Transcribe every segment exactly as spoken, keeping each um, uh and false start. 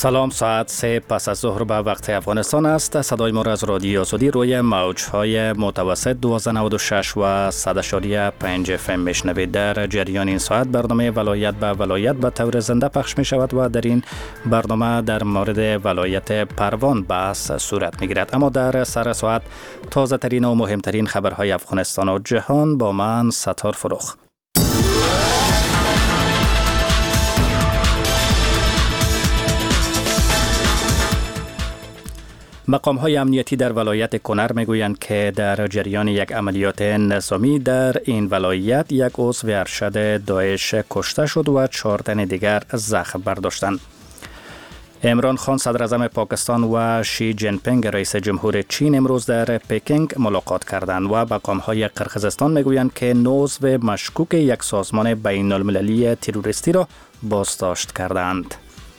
سلام، ساعت سه پس از ظهر به وقت افغانستان است. صدای ما را از رادیو آزادی روی موج‌های متوسط دویست و نود و شش و صد و پنج اف ام میشنوید. در جریان این ساعت برنامه ولایت به ولایت به طور زنده پخش می شود و در این برنامه در مورد ولایت پروان بحث صورت می گیرد. اما در سر ساعت تازه ترین و مهمترین خبرهای افغانستان و جهان با من ستار فروخ. مقام‌های امنیتی در ولایت کنر میگویند که در جریان یک عملیات نظامی در این ولایت یک عضو ارشد داعش کشته شد و چهار تن دیگر زخم برداشتند. عمران خان صدر اعظم پاکستان و شی جین پینگ رئیس جمهور چین امروز در پکینگ ملاقات کردند و مقام‌های قرقیزستان میگویند که نه عضو مشکوک یک سازمان بین المللی تروریستی را بازداشت کردند.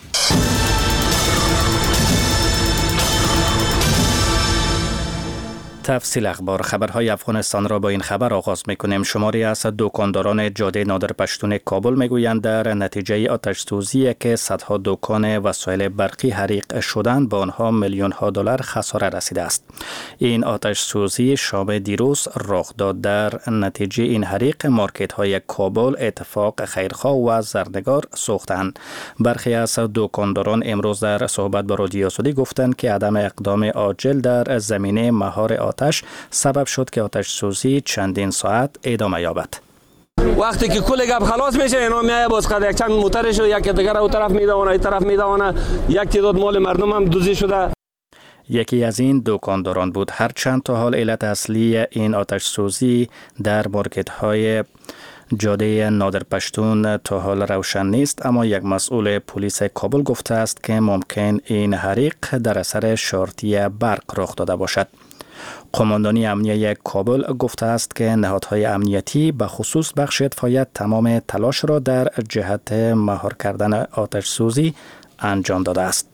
تفصیل اخبار خبرهای افغانستان را با این خبر آغاز میکنیم. شماری از دکانداران جاده نادر پشتون کابل میگویند در نتیجه آتش سوزی که صدها دکان وسایل برقی حریق شدند با آنها میلیون ها دلار خساره رسیده است. این آتش سوزی شام دیروز رخ داد. در نتیجه این حریق مارکت های کابل، اتفاق، خیرخواه و زرنگار سوختند. برخی از دکانداران امروز در صحبت با رادیو آزادی گفتند که عدم اقدام عاجل در زمینه مهار آتش سبب شد که آتش سوزی چندین ساعت ادامه یابد. وقتی که کل گپ خلاص میشه اینا میایه باز قد یک چند موترش و یک دیگر اون طرف میدونه این طرف میدونه یک تعداد مال مردم هم دزدی شده. یکی از این دکانداران بود. هرچند تا حال علت اصلی این آتش سوزی در مارکت های جاده نادر پشتون تا حال روشن نیست، اما یک مسئول پلیس کابل گفته است که ممکن این حریق در اثر شارتی برق رخ داده باشد. قماندانی امنیه کابل گفته است که نهادهای امنیتی به خصوص بخش اطفایی تمام تلاش را در جهت مهار کردن آتش سوزی انجام داده است.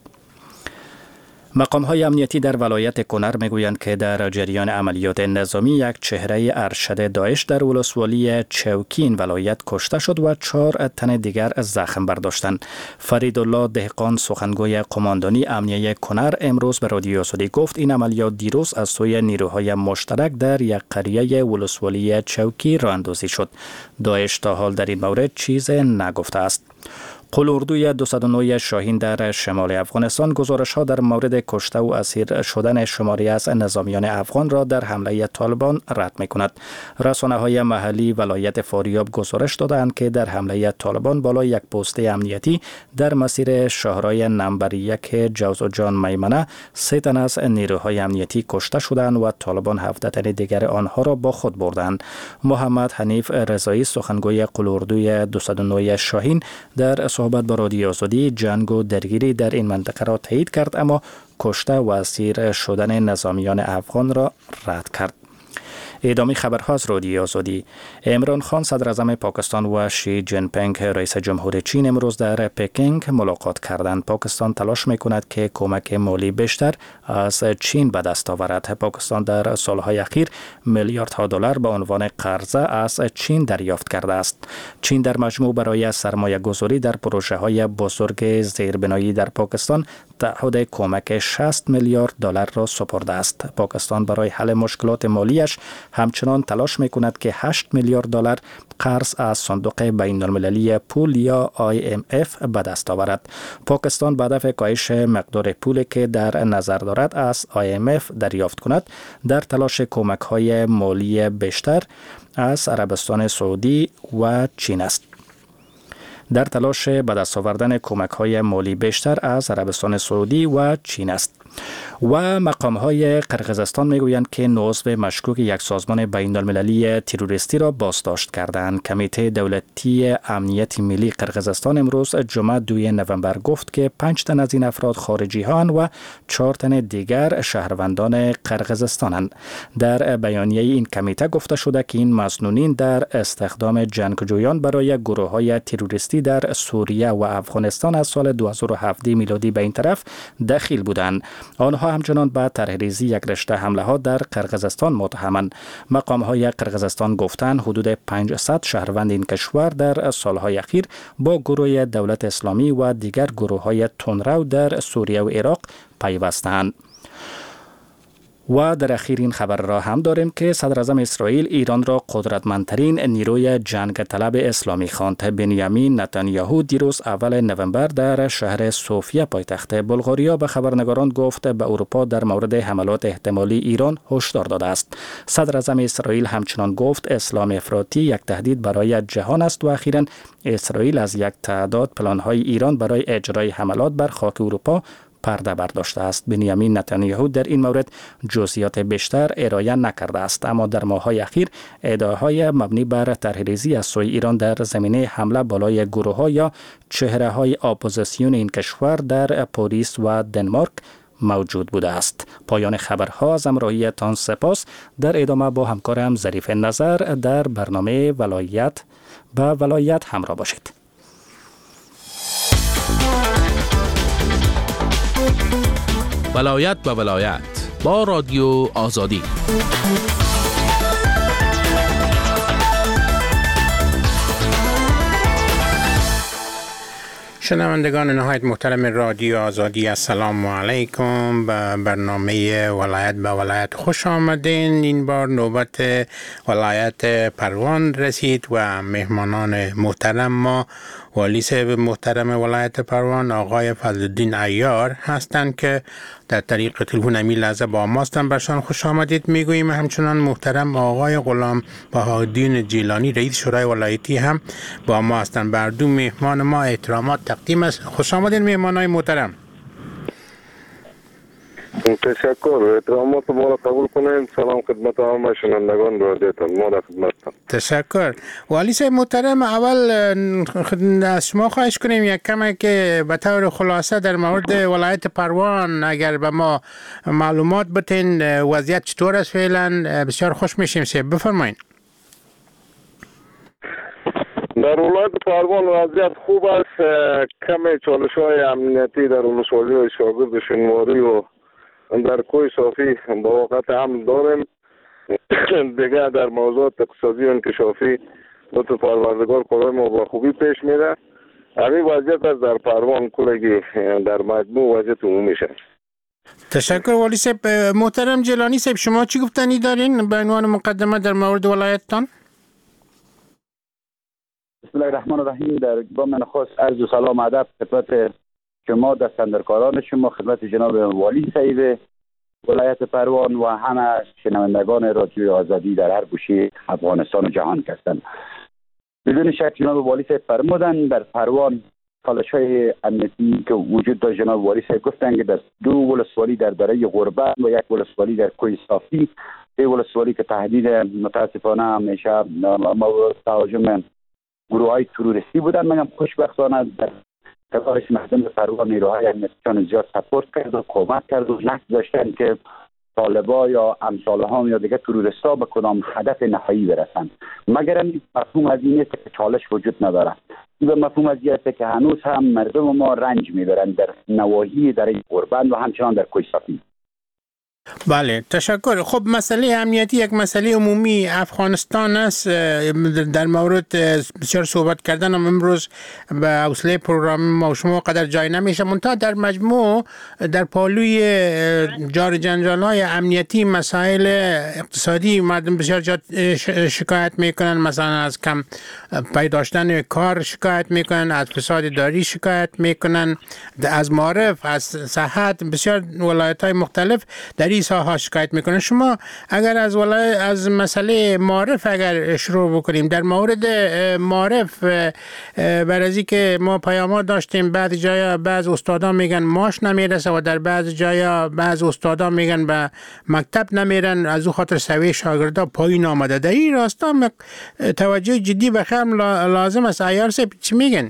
مقام‌های امنیتی در ولایت کنر میگویند که در جریان عملیات نظامی یک چهره ارشد داعش در ولسوالی چوکین ولایت کشته شد و چهار تن دیگر زخم برداشتند. فریدالله دهقان سخنگوی قماندانی امنیه کنر امروز به رادیو آزادی گفت این عملیات دیروز از سوی نیروهای مشترک در یک قریه ولسوالی چوکی راه اندازی شد. داعش تا حال در این مورد چیز نگفته است. قلاردوی دویست و نه شاهین در شمال افغانستان گزارش ها در مورد کشته و اسیر شدن شماری از نظامیان افغان را در حمله طالبان رد می کند. رسانه های محلی ولایت فاریاب گزارش دادند که در حمله طالبان بالای یک پست امنیتی در مسیر شهرهای نمبر یک جوز و جان میمنه سه تن از نیروهای امنیتی کشته شدند و طالبان هفده تن دیگر آنها را با خود بردند. محمد حنیف رضایی سخنگوی قلاردوی دویست و نه شاهین در صحبت با رادیو آزادی جنگ و درگیری در این منطقه را تایید کرد، اما کشته و اسیر شدن نظامیان افغان را رد کرد. ادامه خبرها از رادیو آزادی. عمران خان صدر اعظم پاکستان و شی جین پینگ رئیس جمهور چین امروز در پکینگ ملاقات کردند. پاکستان تلاش میکند که کمک مالی بیشتر از چین به دست آورد. پاکستان در سالهای اخیر میلیاردها دلار به عنوان قرضه از چین دریافت کرده است. چین در مجموع برای سرمایه گذاری در پروژه های بزرگ زیربنایی در پاکستان تعهد کمک شصت میلیارد دلار را سپرده است. پاکستان برای حل مشکلات مالیش همچنان تلاش میکند که هشت میلیارد دلار قرض از صندوق بین المللی پول یا آی ام اف به دست آورد. پاکستان به هدف کاهش مقدار پولی که در نظر دارد از آی ام اف دریافت کند در تلاش کمک های مالی بیشتر از عربستان سعودی و چین است. در تلاش به دست آوردن کمک های مالی بیشتر از عربستان سعودی و چین است. و مقام‌های قرقیزستان میگویند که نه عضو مشکوک یک سازمان بین المللی تروریستی را بازداشت کردند. کمیته دولتی امنیت ملی قرقیزستان امروز جمعه دوم نوامبر گفت که پنج تن از این افراد خارجی هستند و چهار تن دیگر شهروندان قرقیزستانند. در بیانیه این کمیته گفته شده که این مسنونین در استخدام جنگجویان برای گروه‌های تروریستی در سوریه و افغانستان از سال دو هزار و هفده میلادی به این طرف دخیل بودند. آنها همچنان به طرحریزی یک رشته حمله ها در قرقیزستان متهمند. مقام های قرقیزستان گفتند حدود پانصد شهروند این کشور در سالهای اخیر با گروه دولت اسلامی و دیگر گروه های تندرو در سوریه و عراق پیوستند. و در اخیر این خبر را هم داریم که صدر اعظم اسرائیل ایران را قدرتمندترین نیروی جنگ طلب اسلامی خواند. بنیامین نتانیاهو دیروز اول نوامبر در شهر سوفیا پایتخت بلغاریا به خبرنگاران گفت به اروپا در مورد حملات احتمالی ایران هشدار داده است. صدر اعظم اسرائیل همچنان گفت اسلام افراطی یک تهدید برای جهان است و اخیراً اسرائیل از یک تعداد پلان‌های ایران برای اجرای حملات بر خاک اروپا پرده برداشته است. بنیامین نتانیاهو در این مورد جزئیات بیشتر ارائه نکرده است، اما در ماه‌های اخیر ادعاهای مبنی بر طرحریزی از سوی ایران در زمینه حمله بالای گروه‌ها یا چهره‌های اپوزیسیون این کشور در پاریس و دنمارک موجود بوده است. پایان خبرها از همراهیتان سپاس. در ادامه با همکارم ظریف نظر در برنامه ولایت به ولایت همراه باشید. ولایت به ولایت با رادیو آزادی. شنوندگان نهایت محترم رادیو آزادی، السلام علیکم. به برنامه ولایت به ولایت خوش آمدین. این بار نوبت ولایت پروان رسید و مهمانان محترم ما والی صاحب محترم ولایت پروان آقای فضلالدین عیار هستند که در طریق تلفن همین لحظه با ما هستند. برشان خوش آمدید میگوییم. همچنان محترم آقای غلام بهاءالدین جیلانی رئیس شورای ولایتی هم با ما هستند. بر دو مهمان ما احترامات تقدیم است. خوش آمدید مهمانای محترم. تشکر. احترامات ما را قبول کنید. سلام خدمت همه شنوندگان رادیوتان. ما در خدمتتان. تشکر. والی صاحب محترم، اول از شما خواهش کنیم یک کمی که به طور خلاصه در مورد ولایت پروان اگر به ما معلومات بتین وضعیت چطور است فعلا، بسیار خوش میشیم. صاحب بفرمایید. در ولایت پروان وضعیت خوب است. کمی چالش های امنیتی در ولسوالی های شاگرد شنواری و در کوی صافی با وقت هم داریم. دیگه در موضوعات اقتصادی و انکشافی لطف پروردگار کارهای ما با خوبی پیش میره. همین وضعیت است در پروان کلگی در مجموع وضعیت عمومی شد. تشکر والی صاحب. محترم جیلانی صاحب، شما چی گفتنی دارین به عنوان مقدمه در مورد ولایتتان؟ بسم الله الرحمن الرحیم. در گام نخست عرض و سلام و ادب خدمت شما دستاندرکاران شما، خدمت جناب والی صاحب ولایت پروان و همه شنوندگان رادیو آزادی در هر گوشه افغانستان و جهان هستند. بدون شک جناب والی صاحب فرمودن در پروان چالش‌های امنیتی که وجود داشت. جناب والی صاحب گفتن که در دو ولسوالی در دره غربت و یک ولسوالی در کوی صافی، سه ولسوالی که تهدید متاسفانه همیشه مورد تهاجم گروه‌های تروریستی بودن. منم خوشبختانه در کارش مردم پروان نیروهای امنیتی زیاد سپورت کرد و کمک کرد و نقد داشتن که طالبا یا امثالها یا دیگه تروریستا به کدام هدف نهایی برسن. مگر این مفهوم از این است که چالش وجود نداره. این مفهوم از این است که هنوز هم مردم ما رنج میبرند در نواحی در غربت و همچنان در کوی صافی. بله تشکر. خب مسئله امنیتی یک مسئله عمومی افغانستان است. در مورد بسیار صحبت کردن امروز به حوصله پروگرام ما شما قدر جای نمیشه. منتها در مجموع در پالوی جار جنجال های امنیتی مسائل اقتصادی مردم بسیار شکایت میکنن. مثلا از کم پیداشتن کار شکایت میکنن، از فساد داری شکایت میکنن، از معارف، از صحت، بسیار ولایت های مختلف در این ساحه شکایت میکنن. شما اگر از ولایت از مسئله معارف اگر شروع بکنیم، در مورد معارف بر از که ما پیامات داشتیم بعضی جایا بعض استادا میگن ماش نمیرسه و در بعض جایا بعض استادا میگن به مکتب نمیرن، از او خاطر سوی شاگردا پایین آمده. در این راستا توجه جدی به خرم لازم است. عیار صاحب چی میگن؟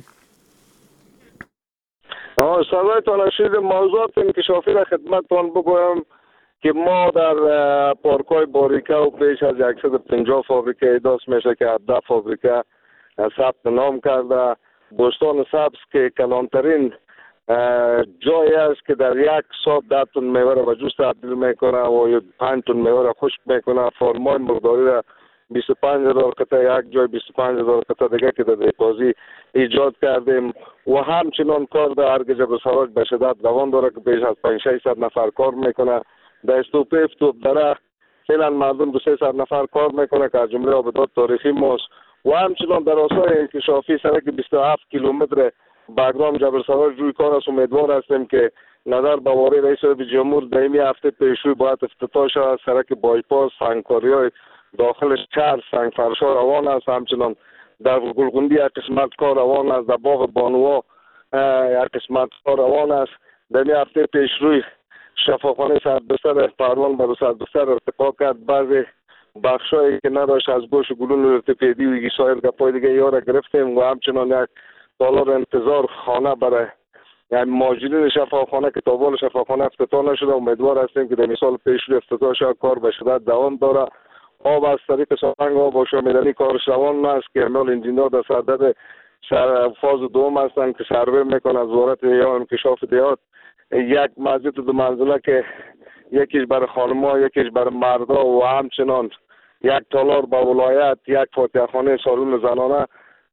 آه صدایتان شید. موضوعات انکشافی را خدمتتان بگویم که ما در پارکای باریکه و بیش از صد و پنجاه فابریکه دست میشه که هفده فابریکه ثبت نام کرده. بوستان سبز که کلانترین جایی است که در یک ساعت ده تن میوه را به جوس تبدیل میکنه و پنج تن میوه را خشک میکنه. فرمای مقداری را بیست و پنج هزار قطعه، یک جای بیست و پنج هزار قطعه دیگه که در دیپازی ایجاد کردیم و همچنان کار در ارگ جبل سراج به شدت روان داره که بیش از پنج ششصد نفر کار میکنه. در استوپ افتوپ دره فعلا مردم دو سیصد نفر کار میکنه که از جمله آبادات تاریخی ماست و همچنان در آثار انکشافی سرک بیست و هفت کیلومتر بگرام جبل سراج روی کار است. امیدوار هستیم که نظر به واری رئیس جمهور در این هفته پیشروی باید افتتاح شود. سرک بایپاس سنگکاری‌های داخل شهر سنگ فرشا روان است. همچنان در گلگوندی یک قسمت کار روان است. در باغ بانوا یک قسمت کار روان است. در این هفته پیشروی شفاخانه سربستر پروان به سربستر ارتقا کرد. بعضی بخشایی که نداشت از گوش گلون ارتپیدی و سایر گپای دیگه یا را گرفتیم و همچنان یک تالار انتظار خانه برای یعنی ماجرین شفاخانه که تابال شفاخانه افتتاح نشده. امیدوار هستیم که در مثال پیشروی افتتاح شد. کار به شدت دوام داره. آب از طریق سرنگ آب و شامیدنی کارش روان است که اعمال انجینیر در صدد فاز دوم هستند که سروی میکنه از وزارت یا انکشاف دیهات یک مسجد دو منزله که یکیش برای خانم‌ها یکیش برای مردا و همچنان یک تالار با ولایت، یک فاتحه خانه سالن زنانه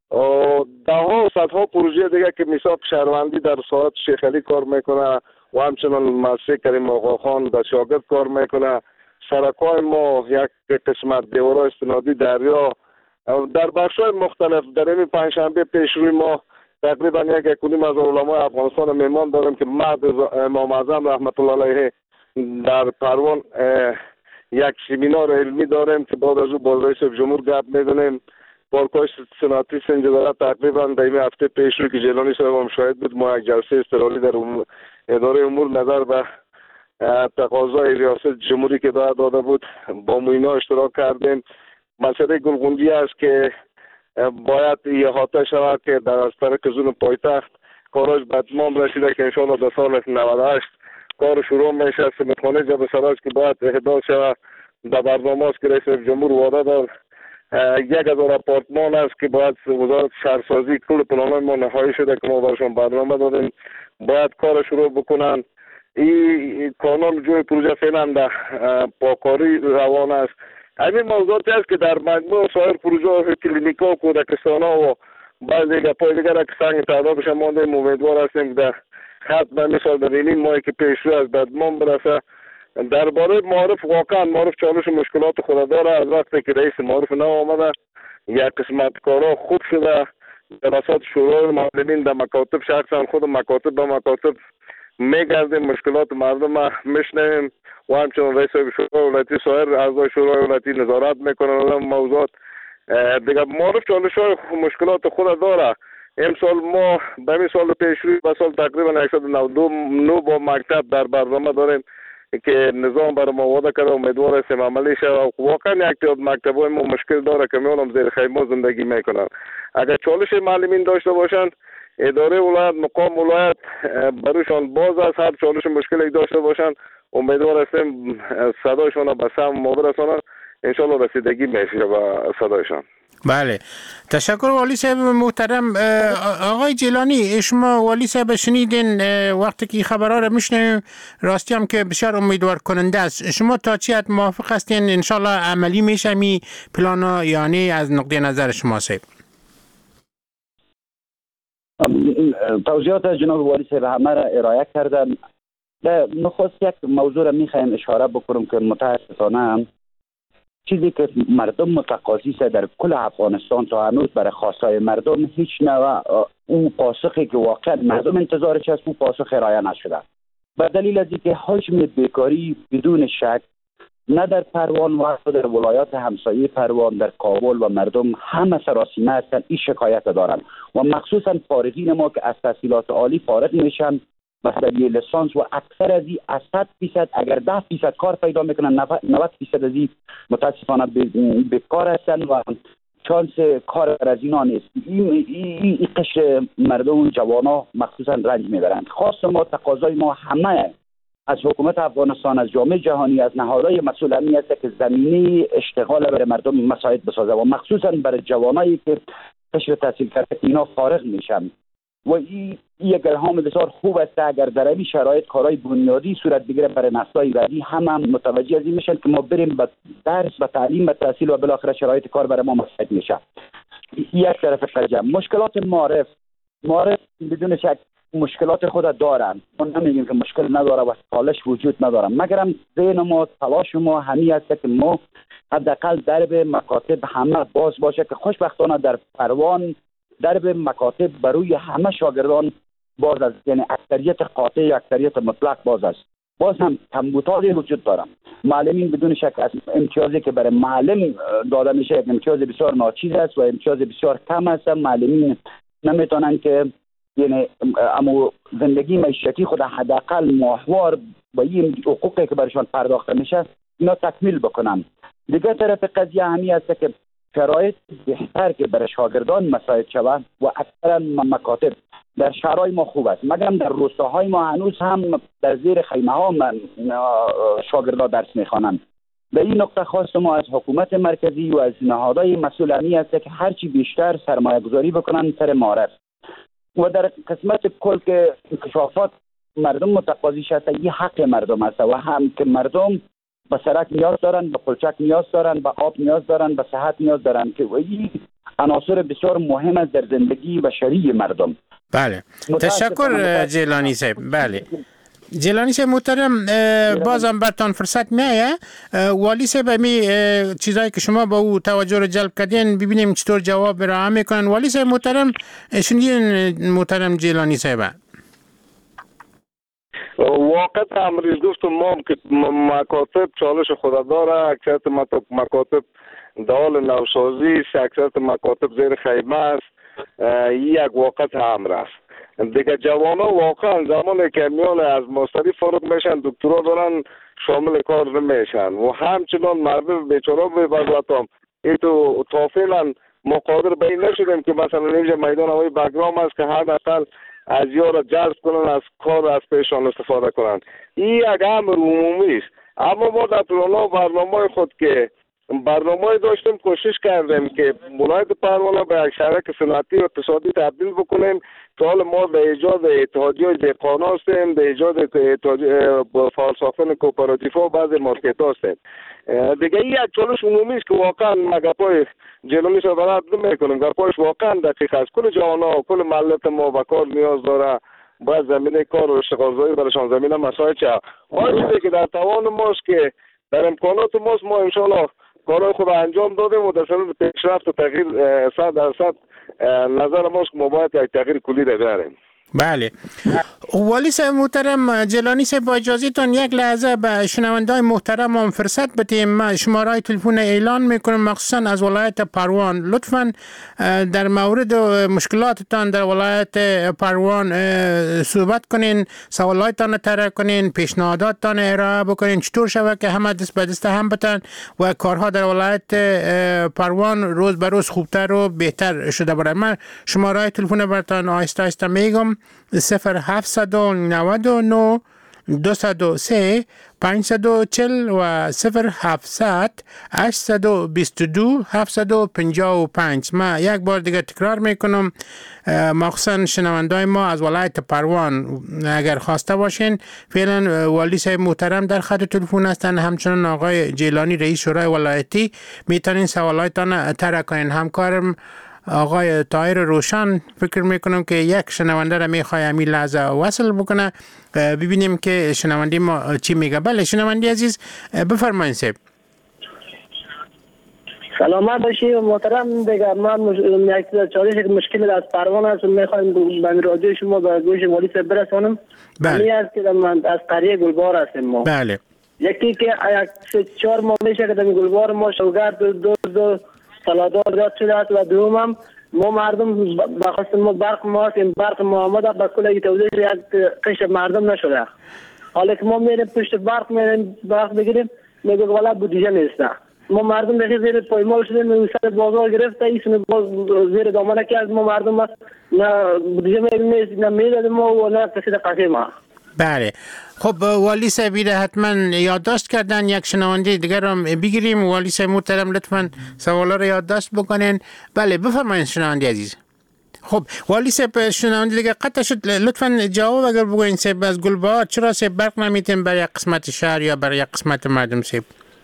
و ده ها صدها پروژه دیگه که میثاق شهروندی در ساعت شیخ علی کار میکنه و همچنان مسجد کریم آقاخان در شاگرد کار میکنه. سرکای ما یک قسمت دیوارای استنادی دریا در بخش‌های مختلف. در این پنجشنبه پیشروی ما تقریبا یک اکونیم از علمای افغانستان مهمان داریم که مرد امام اعظم رحمت الله علیه در پروان یک سمینار علمی داریم که بعد از او با رئیس جمهور گپ میزنیم. پارک‌های صنعتی سنجداره تقریبا در این هفته پیشروی که جیلانی صاحب هم شاهد بود ما یک جلسه استرالی در اداره امور نظر به تقاضای ریاست جمهوری که داده بود با موینا اشتراک کردیم. مسئله گلگوندی است که باید احاطه شود که در از طریق زون پایتخت کارش به اتمام رسیده که انشاءالله در سال نود و هشت کار شروع میشه. سمیتخانه جبل سراج که باید احداث شود در برنامه است که رئیس جمهور وعده داد. یک هزار آپارتمان است که باید وزارت شهرسازی کل پلان‌های ما نهایی شده که ما برشان برنامه دادیم باید کار شروع بکنن. این کانون جوی پروژه فعلا در پاکاری روان است. همین موضوعاتی است که در مجموع سایر پروژه کلینیکا و کودکستانا و بعضی گپای دیگر که سنگ تعدادش مانده. امیدوار هستیم در خط به مثال در این ماهی که پیشروی از بدمان برسه. درباره معارف واقعا معارف چالش و مشکلات خود داره. از وقتی که رئیس معارف نو آمده یک قسمت کارا خوب شده. جلسات شورای معلمین در مکاتب شخصا خود مکاتب به مکاتب میگردیم مشکلات مردم میشنویم و همچنان رئیس شورای ولایتی سایر اعضای شورای ولایتی نظارت میکنن. موضوعات دیگه معارف چالش های مشکلات خود داره. امسال ما به این سال پیشروی به سال تقریبا صد و نود و نه با مکتب در برنامه داریم که نظام برای ما وعده کرده. امیدوار هستیم عملی شود. واقعا یک تعداد مکتب‌های ما مشکل داره که میونم زیر خیمه زندگی میکنن. اگر چالش معلمین داشته باشند اداره ولایت مقام ولایت برایشان باز است. هر چالش مشکلی داشته باشند امیدوار هستیم صدایشان به سم ما برسانند. انشالله رسیدگی میشه به صدایشان. بله تشکر والی صاحب محترم. آقای جیلانی شما والی صاحب شنیدین وقتی که خبرها رو میشنویم راستی هم که بسیار امیدوار کننده است. شما تا چی حد موافق هستین انشالله عملی میشه می پلانا یعنی از نقطه نظر شما صاحب؟ توضیحات جناب والی صاحب همه را ارائه کردن. نخست یک موضوع را میخوایم اشاره بکنم که متاسفانه چیزی که مردم متقاضی است در کل افغانستان تا هنوز برای خواستهای مردم هیچ نوع اون پاسخی که واقعا مردم انتظارش است اون پاسخ ارائه نشده. به دلیل از اینکه حجم بیکاری بدون شک نه در پروان و حتی در ولایات همسایه پروان در کابل و مردم همه سراسیمه هستند این شکایت دارند و مخصوصا فارغین ما که از تحصیلات عالی فارغ میشن مثلا لیسانس و اکثر از این از صد فیصد اگر ده فیصد کار پیدا میکنن نود فیصد از این متاسفانه بیکار هستن و چانس کار از اینا نیست. این این قشر مردم جوانا مخصوصا رنج میبرند. خواست ما تقاضای ما همه از حکومت افغانستان از جامعه جهانی از نهادهای مسئول امنی است که زمینه اشتغال برای مردم مساعد بسازه و مخصوصا برای جوانایی که قشر تحصیل کرده اینا فارغ میشن. و این یک الهام بسیار خوب است اگر در این شرایط کارهای بنیادی صورت بگیره برای نسل‌های بعدی، هم, هم متوجه از این میشن که ما بریم به درس و تعلیم و تحصیل و بالاخره شرایط کار برای ما مساعد میشه. یک طرف قضیه. مشکلات معارف معارف بدون شک مشکلات خود دارن، ما نمیگیم که مشکل نداره و چالش وجود نداره، مگرم ذهن ما تلاش ما همین است که ما حداقل درب مکاتب همه باز باشه که خوشبختانه در پروان درب مکاتب برای همه شاگردان باز است، یعنی اکثریت قاطع اکثریت مطلق باز است. باز هم کمبودی وجود داره. معلمین بدون شک از امتیازی که برای معلم داده میشه یک امتیاز بسیار ناچیز است و امتیاز بسیار کم است. معلمین نمیتونن که یعنی اما زندگی معیشتی خود حداقل ماهوار با این حقوقی که برایشان پرداخته میشه اینا تکمیل بکنن. دیگه طرف قضیه همی است که شرایط بهتر که برای شاگردان مساعد شود و اکثرا مکاتب در شهرهای ما خوب است، مگر در روستاهای ما هنوز هم در زیر خیمه ها شاگردان درس میخوانند. به این نقطه خواست ما از حکومت مرکزی و از نهادهای مسئول همی است که هرچی بیشتر سرمایه گذاری بکنن سر معارف و در قسمت کل که انکشافات مردم متقاضی شده، این حق مردم است و هم که مردم به سرک نیاز دارن، به پلچک نیاز دارن، به آب نیاز دارن، به صحت نیاز دارن که این عناصر بسیار مهم است در زندگی بشری مردم. بله تشکر جیلانی صاحب. بله جیلانی صاحب محترم، بازم برتان فرصت میایه والی صاحب می چیزایی که شما با او توجه رو جلب کردین ببینیم چطور جواب ارائه میکنن. والی صاحب محترم شنیدین محترم جیلانی صاحب؟ واقعا امروز گفتم ما که مکاتب چالش خود داره، اکثریت مکاتب دال نوسازی، اکثریت مکاتب زیر خیمه است، یک واقعیت امر است. دیگه جوانا واقعا زمانی که میان از ماستری فارغ میشن دکترا دارن شامل کار نمیشن و همچنان مردم بیچاره به وضعیتم این تو تا فعلا ما قادر به این نشدیم که مثلا اینجا میدان هوایی بگرام است که حداقل از یارا جذب کنن از کار از پیشان استفاده کنن. این یک امر عمومی است، اما ما در پلان برنامه خود که برنامه داشتیم کوشش کردیم که ولایت پروانه به یک شرک صنعتی و اقتصادی تبدیل بکنیم. تا حال ما به ایجاد اتحادیه دهقانا هستیم، به ایجاد فعال کوپراتیف ها و بعضی مارکت ها هستیم. دیگه این یک چالش عمومی است که واقعا مگپای جلومی را برد نمیکنیم. گپایش واقعا دقیق است. کل جوانا و کل ملت ما به کار نیاز داره، باید زمینه کار و اشتغالزایی برشان زمینه مساعد شد. آن چیزی که در توان ماست که در امکانات ماست ما انشاءالله کارهای خود انجام دادیم و در صورت پیشرفت و تغییر صد درصد نظر ماست که ما باید یک تغییر کلی داریم. بله والی صاحب محترم جیلانی صاحب با اجازهتون یک لحظه به شنونده‌های محترم هم فرصت بدیم. ما شماره تلفن اعلان میکنم مخصوصا از ولایت پروان. لطفا در مورد مشکلاتتان در ولایت پروان صحبت کنین، سوالاتتان طرح کنین، پیشنهاداتتان ارائه بکنین چطور شود که همه دست به دست هم بتن و کارها در ولایت پروان روز به روز خوبتر و بهتر شده باشه. من شماره تلفن براتون آهسته آهسته میگم: صفر هفتصد و نود و نه دویست و سه پانصد و چهل و صفر هفتصد هشتصد و بیست و دو هفتصد و پنجاه و پنج. ما یک بار دیگه تکرار میکنم، مخصوصا شنوندای ما از ولایت پروان اگر خواسته باشین، فعلا والی صاحب محترم در خط تلفن هستن، همچنان آقای جیلانی رئیس شورای ولایتی، میتونین سوالایتان طرح کنین. همکارم آقای طاهر روشن فکر میکنم که یک شنونده را میخواه همین لحظه وصل بکنه، ببینیم که شنونده ما چی میگه. بله شنونده عزیز بفرمایید. صاحب سلامت باشی محترم. دیگر من یک چالش یک مشکل از پروان است، میخوایم به رادیو شما به گوش والی صاحب برسانم. بله این است که من از قریه گلبار هستم. ما بله یکی که یک چهار ماه میشه که در گلبار ما شوگرد دو دو سالادار زیاد شده است و دومم ما مردم بخواست ما برق ما هستیم، برق ما آمده به کل توضیح یک قش مردم نشده. حالا که ما میریم پشت برق میریم برق بگیریم میگه والا بودجه نیست. ما مردم دیگه زیر پایمال شدیم، سر بازار گرفته ایشون باز زیر دامنه که از ما مردم است، نه بودجه نیست، نه میداد ما و نه کسی در قصه ما. بله خب والی صاحب حتما یادداشت کردن، یک شنونده دیگر هم بگیریم. والی صاحب محترم لطفا سوالا رو یادداشت بکنین. بله بفرمایید شنونده عزیز. خب والی صاحب شنونده دیگه قطع شد، لطفا جواب اگر بگوین صاحب از گلبهار چرا صاحب برق نمیتیم برای قسمت شهر یا برای قسمت مردم صاحب؟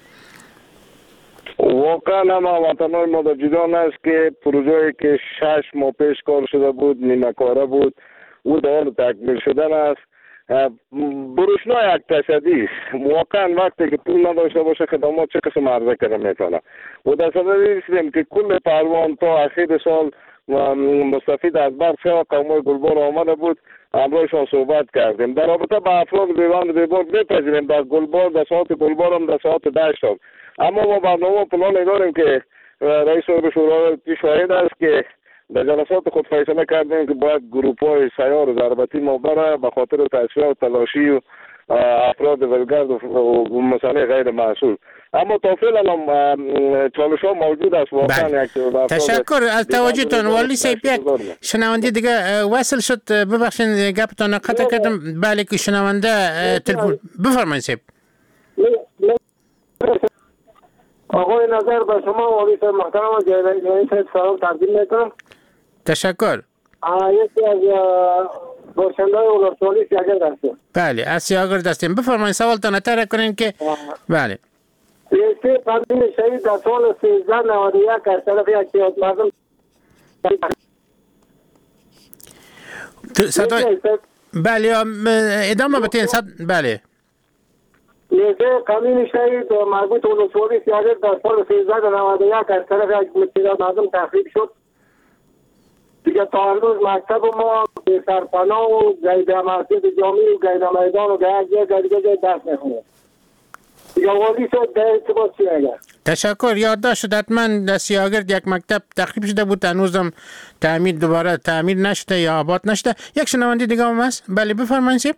واقعا هم وطنهای ما در جریان است که پروژه‌ای که شش ماه پیش کار شده بود نیمه کاره بود او در حال تکمیل شدن است. بروشنای یک تصدی واقعا وقتی که پول نداشته باشه خدمات چه قسم عرضه کنه میتونه و در صدد ایستیم که کل پروان تا اخیر سال مستفید از برق شد. قومای گلبار آمده بود، همراهشان صحبت کردیم در رابطه با افراد بیوان بیبار میپذیریم در گلبار در ساعت گلبار هم در ساعت دشت هم. اما ما برنامه پلان داریم که رئیس شورای شاهد است که در جلسات خود فیصله کردیم که باید گروپ های سیار و ضربتی ما بره به خاطر تشویق و تلاشی و افراد ولگرد و مسئله غیر محصول. اما تا فعلا هم چالش ها موجود است واقعا. تشکر از توجهتان والی صاحب. یک شنونده دیگه وصل شد، ببخشید گپتان قطع کردم. بله که شنونده تلفن بفرمایید صاحب. آقای نظر به شما والی صاحب محترم جایدانی صاحب سلام تقدیم میکنم. تشکر. یکی از باشنده‌های ولسوالی سیاگر هستیم. بله از سیاگر هستیم. بفرمایید سوالتان اطلاع کنین که بله. لیسته قدیم شهید در سال سیزده نود و یک از طرف یک مردم صدای بله ادامه بتین صد بله. لیسته قدیم شهید مربوط ولسوالی سیاگر در سال سیزده نود و یک از طرف یک مردم تخریب شد. دیگه تا امروز مکتب ما به سرپناه و گیده مسجد جامعی و گیده میدان و گیده جای دیگه جای درس میخونه. دیگه والی شد در ارتباط چی اگر؟ تشکر. یادداشت شد حتما در سیاگرد یک مکتب تخریب شده بود، هنوزم تعمیر دوباره تعمیر نشده یا آباد نشده. یک شنونده دیگه هم هست. بله بفرمایید صاحب.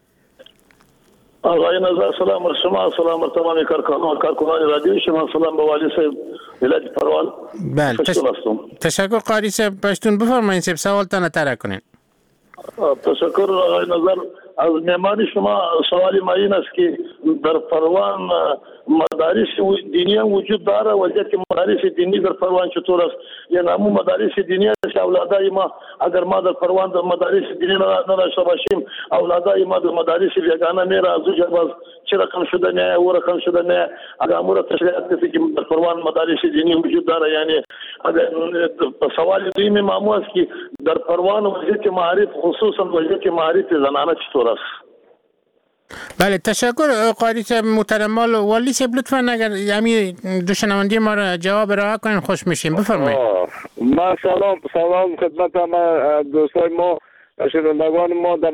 آقای نظر سلام بر شما، سلام بر تمام کارکنان کارکنان رادیو شما، سلام به والی صاحب ولایت پروان. بله تش... تشکر قاری صاحب. پشتون بفرمایید صاحب سوالتان اطلاع کنین. تشکر آقای نظر. از مهمانی شما سوالی ما این است که در پروان مدارس دینی هم وجود داره. وضعیت مدارس دینی در پروان چطور است؟ یعنی همون مدارس دینی است اولادای ما اگر ما در پروان در مدارس دینی نداشته باشیم اولادای ما در مدارس یگانه میره از او جواز چه رقم شده نه او رقم شده نه. اگر امور تشریعات کسی که در پروان مدارس دینی وجود داره یعنی اگر سوال دویم ما است که در پروان وضعیت معارف خصوصا وضعیت معارف زنانه چطور است؟ بله تشکر قاری صاحب محترم. والی صاحب لطفا اگر همین دو شنونده ما را جواب راه کنین خوش میشیم. بفرمایید. ما سلام سلام خدمت ما دوستای ما شنوندگان ما در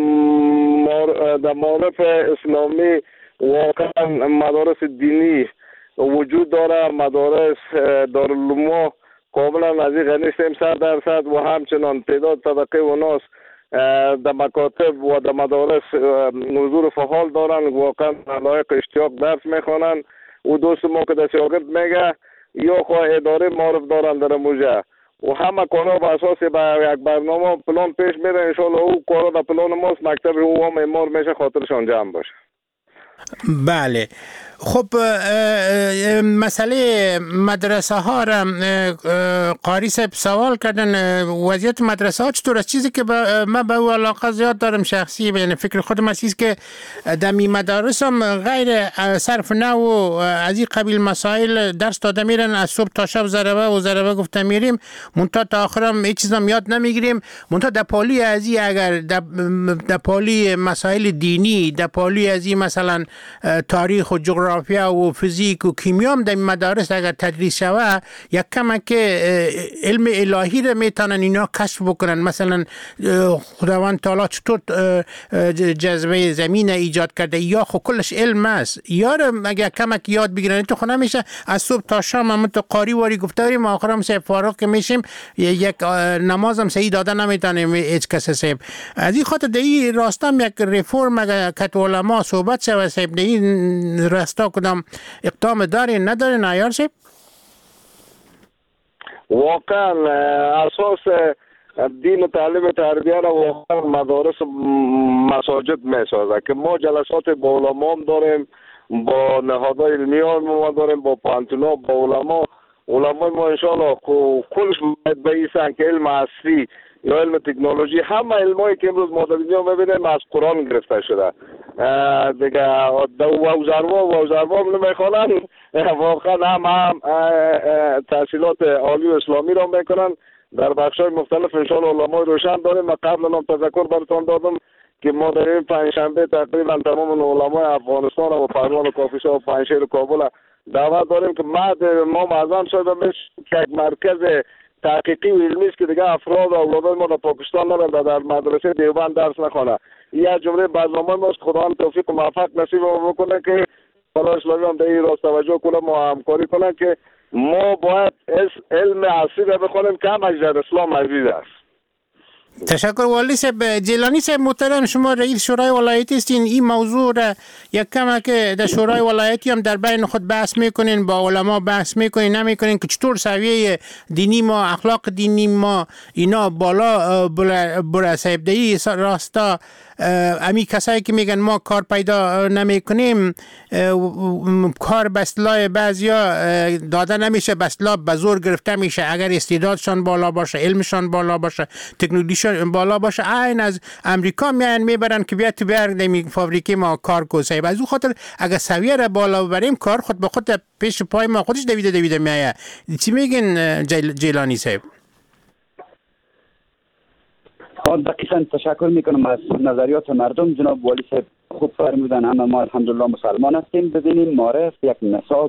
در معارف اسلامی واقعا مدارس دینی وجود داره. مدارس دارالعلوم کاملا از این غنی سیم صد درصد و همچنان تعداد طبقه و ناس در مکاتب و در مدارس حضور فعال دارن. واقعا لایق اشتیاق درس میخوانن و دوست ما که در شاگرد میگه یا خواه اداره معرف دارن در موجه و همه کارا با اساس با یک برنامه پلان پیش میره. انشالله او کارا در پلان ماست مکتب او هم امار میشه خاطرشان جمع باشه. بله خب مسئله مدرسه ها را قاری صاحب سوال کردن. وضعیت مدرسه ها چطور است؟ چیزی که من به او علاقه زیاد دارم شخصی، یعنی فکر خودم است که دمی مدارس هم غیر صرف نو و از این قبیل مسائل درس داده میرن. از صبح تا شب ضربه و ضربه گفته میریم منتها تا آخرم هیچ چیز هم یاد نمیگیریم. منتها در پالی از این اگر در پالی مسائل دینی، در پالی از این مثلا تاریخ و جغرافیا و فیزیک و کیمیا هم در مدارس اگر تدریس شوه یک کمک علم الهی را میتونن اینا کشف بکنن. مثلا خداوند تعالی چطور جاذبه زمین ایجاد کرده یا خب کلش علم است. یا اگر کمک یاد بگیرن تو خونه میشه از صبح تا شام هم تو قاری واری گفته بریم آخرام صاحب فارغ که میشیم یک نمازم صحیح داده نمیتونیم هیچ کس صاحب. از این خاطر در این راستا یک ریفورم اگر کت علما صحبت شوه صاحب در این راستا کدام اقدام دارین ندارین عیار صاحب؟ واقعا اساس دین و تعلیم تربیه را واقعا مدارس مساجد میسازه که ما جلسات با علما هم داریم، با نهادهای علمی هم داریم، با پانتونا با علما علمای ما انشالله کلش باید بیسن که علم عصری یا علم تکنولوژی، همه علمایی که امروز ما در دنیا میبینیم از قرآن گرفته شده دیگه. ووزروا ووزروا نمیخوانن، واقعا هم هم تحصیلات عالی و اسلامی را میکنن در بخشای مختلف. انشالله علمای روشن داریم و قبل هم تذکر براتون دادم که ما در این پنجشنبه تقریبا تمام علمای افغانستان و پروان و کاپیسا و پنجشیر و کابل دعوت داریم که بعد ما معظم شده مثل که یک مرکز تحقیقی و علمی است که دیگه افراد و اولادای ما در پاکستان نرن در مدرسه دیوبند درس نخوانه. این جمله برنامه ماست. خدا هم توفیق و موفق نصیب بکنه که بالا اسلامی هم در این راست توجه کنه، ما همکاری کنه که ما باید علم عصری را بخوانیم که هم اجر اسلام عزیز است. تشکر والی صاحب. جیلانی صاحب محترم، شما رئیس شورای ولایتی هستین. این موضوع را یک کم که در شورای ولایتی هم در بین خود بحث میکنین، با علما بحث میکنین، نمیکنین که چطور سویه دینی ما، اخلاق دینی ما اینا بالا بره صاحب. دهی راستا امی کسایی که میگن ما کار پیدا نمیکنیم، کار بسلای بعضیا داده نمیشه، بسلا به زور گرفته میشه. اگر استعدادشان بالا باشه، علمشان بالا باشه، تکنولوژیشان بالا باشه، عین از امریکا میان میبرن که بیا تو بیار دمی فابریکه ما کار کو صاحب. از اون خاطر اگر سویه را بالا ببریم، کار خود به خود پیش پای ما خودش دویده دویده میایه. چی میگن جیلانی صاحب؟ دقیقاً تشکر میکنم از نظریات مردم. جناب والی صاحب خوب فرمودن. اما ما الحمدلله مسلمان هستیم. ببینیم معرف یک نصاب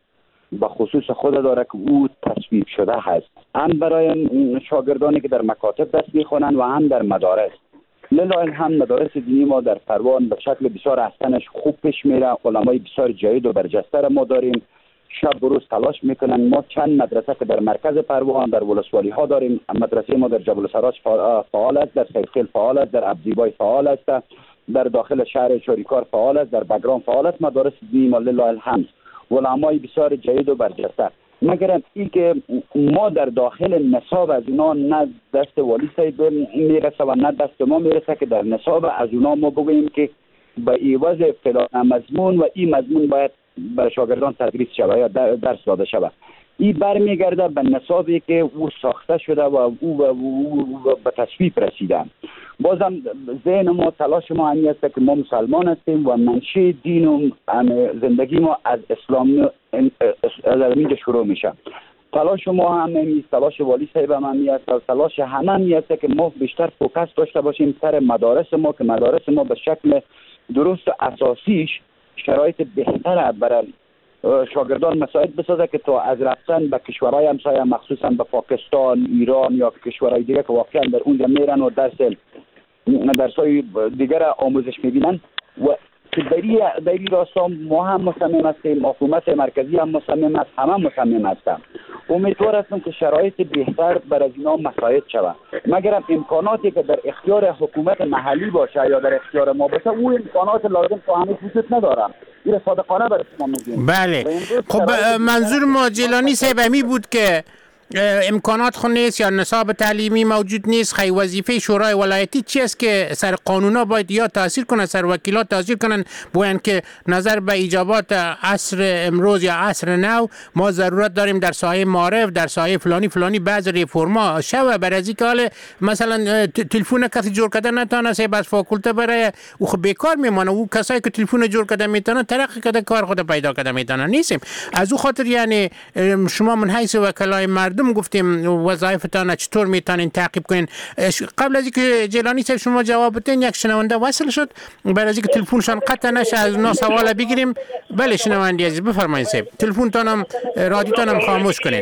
به خصوص خود داره که او تصویب شده هست، هم برای شاگردانی که در مکاتب درس میخوانند و هم در مدارس. لله الحمد مدارس دینی ما در پروان به شکل بسیار احسنش خوب پیش میره. علمای بسیار جید و برجسته را ما داریم، شب و روز تلاش میکنن. ما چند مدرسه که در مرکز پروان در ولسوالی ها داریم. مدرسه ما در جبل سراج فعال است، در سیدخیل فعال است، در عبدیبای فعال است، در داخل شهر چوریکار فعال است، در بگرام فعال است. مدارس دینی ما لله الحمد علمای بسیار جید و برجسته. مگر این که ما در داخل نصاب از اونا نه دست والی صاحب میرسه و نه دست ما میرسه که در نصاب از اونا ما بگوییم که به ایواز فلان مضمون و این مضمون باید برای شاگردان تدریس شود یا درس داده شود. این برمیگرده به نصابی که او ساخته شده و او به تصویب رسیده. بازم ذهن ما، تلاش ما همی است که ما مسلمان هستیم و منشأ دین و زندگی ما از اسلام از اینجا شروع میشه. تلاش ما هم همی است، تلاش والی صاحب هم همی است، تلاش همه همی است که ما بیشتر فوکس داشته باشیم سر مدارس ما، که مدارس ما به شکل درست و اساسیش شرایط بهتره برای شاگردان مساعد بسازه که تا از رفتن به کشورهای همسایه، مخصوصا به پاکستان، ایران یا کشورهای دیگه که واقعا در اونجا میرن و درس درسای دیگر آموزش میبینن و که دری دری راستا ما هم مصمم هستیم، حکومت مرکزی هم مصمم است، همه مصمم هستند. امیدوار هستم که شرایط بهتر برای اینا مساعد شود. مگر امکاناتی که در اختیار حکومت محلی باشه یا در اختیار ما باشه، او امکانات لازم تا هنوز وجود نداره. این صادقانه برای شما میگیم. بله. خب منظور ما جیلانی صاحب همی بود که امکانات خود نیست یا نصاب تعلیمی موجود نیست. خیلی وظیفه شورای ولایتی چی است که سر قانونا باید یا تاثیر کنن، سر وکیلات تاثیر کنن، بگن که نظر به ایجابات عصر امروز یا عصر نو ما ضرورت داریم در سایه معارف، در سایه فلانی فلانی بعض ریفورما شوه. برای از اینکه مثلا تلفن کسی جور کرده نتونه سه بس فاکولته برای او خب بیکار میمونه. او کسایی که تلفن جور کرده میتونه ترقی کرده، کار خود پیدا کرده میتونه نیستیم. از او خاطر یعنی شما من حیث وکلای دم گفتیم وظایفتان چطور میتونین تعقیب کنین. قبل از اینکه جیلانی صاحب شما جواب بدین، یک شنونده وصل شد. برای از اینکه تلفنشان قطع نشه از اونا سوال بگیریم. بله شنونده عزیز بفرمایید صاحب. تلفنتونم رادیوتونم خاموش کنین.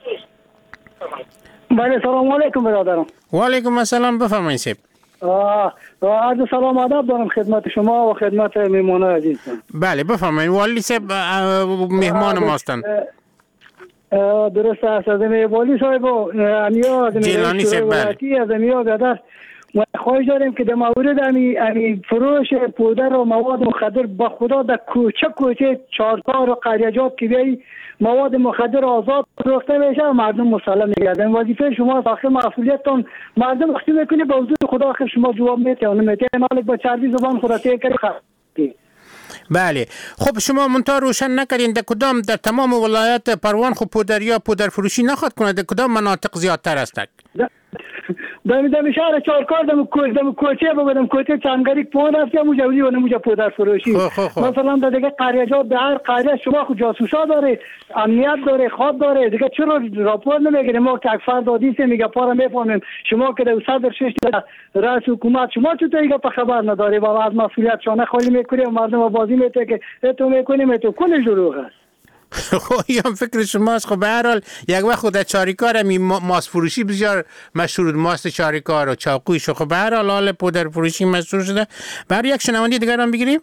بله سلام علیکم برادرم. و علیکم السلام بفرمایید صاحب. عرض سلام ادب دارم خدمت شما و خدمت مهمانان عزیز. بله بفرمایید. والی صاحب مهمان ما هستند. درست است. از والی صاحب و امیا جیلانی صاحب از امیا بیادر ما خواهش داریم که در مورد امی امی فروش پودر و مواد مخدر با خدا در کوچه کوچه چهارکار و قریجات که بیایی مواد مخدر آزاد فروخته میشه و مردم مسلم میگردن. وظیفه شما آخر مسئولیتتون مردم اختی میکنی با وجود خدا آخر شما جواب میده یا نمیده. مالک با چربی زبان خدا تیه کردی. بله. خب شما منتها روشن نکردین در کدام در تمام ولایت پروان خب پودر یا پودر فروشی نخواد کنه، در کدام مناطق زیادتر است؟ دم دم شهر چارکار دم کوچه دم کوچه بودم کوچه چنگری پون است یا مجوزی و نموجا پودر فروشی. مثلا در دیگه قریه جا به هر قریه شما خود جاسوسا داره، امنیت داره، خواب داره، دیگه چرا راپور نمیگیریم؟ ما که اکفر دادی سه میگه پارا میفهمیم شما که در صدر شش رئیس حکومت شما چطور دیگه په خبر نداری و از مسئولیت شانه خالی میکنی و مردم بازی میته که تو میکنیم تو کنه دروغ است. خب هم فکر شماست. خب به هر حال یک وقت خود چاریکار می ماست فروشی بسیار مشهور، ماست چاریکار و چاقویش. خب به هر حال حال پودر فروشی مشهور شده. برای یک شنونده دیگر هم بگیریم.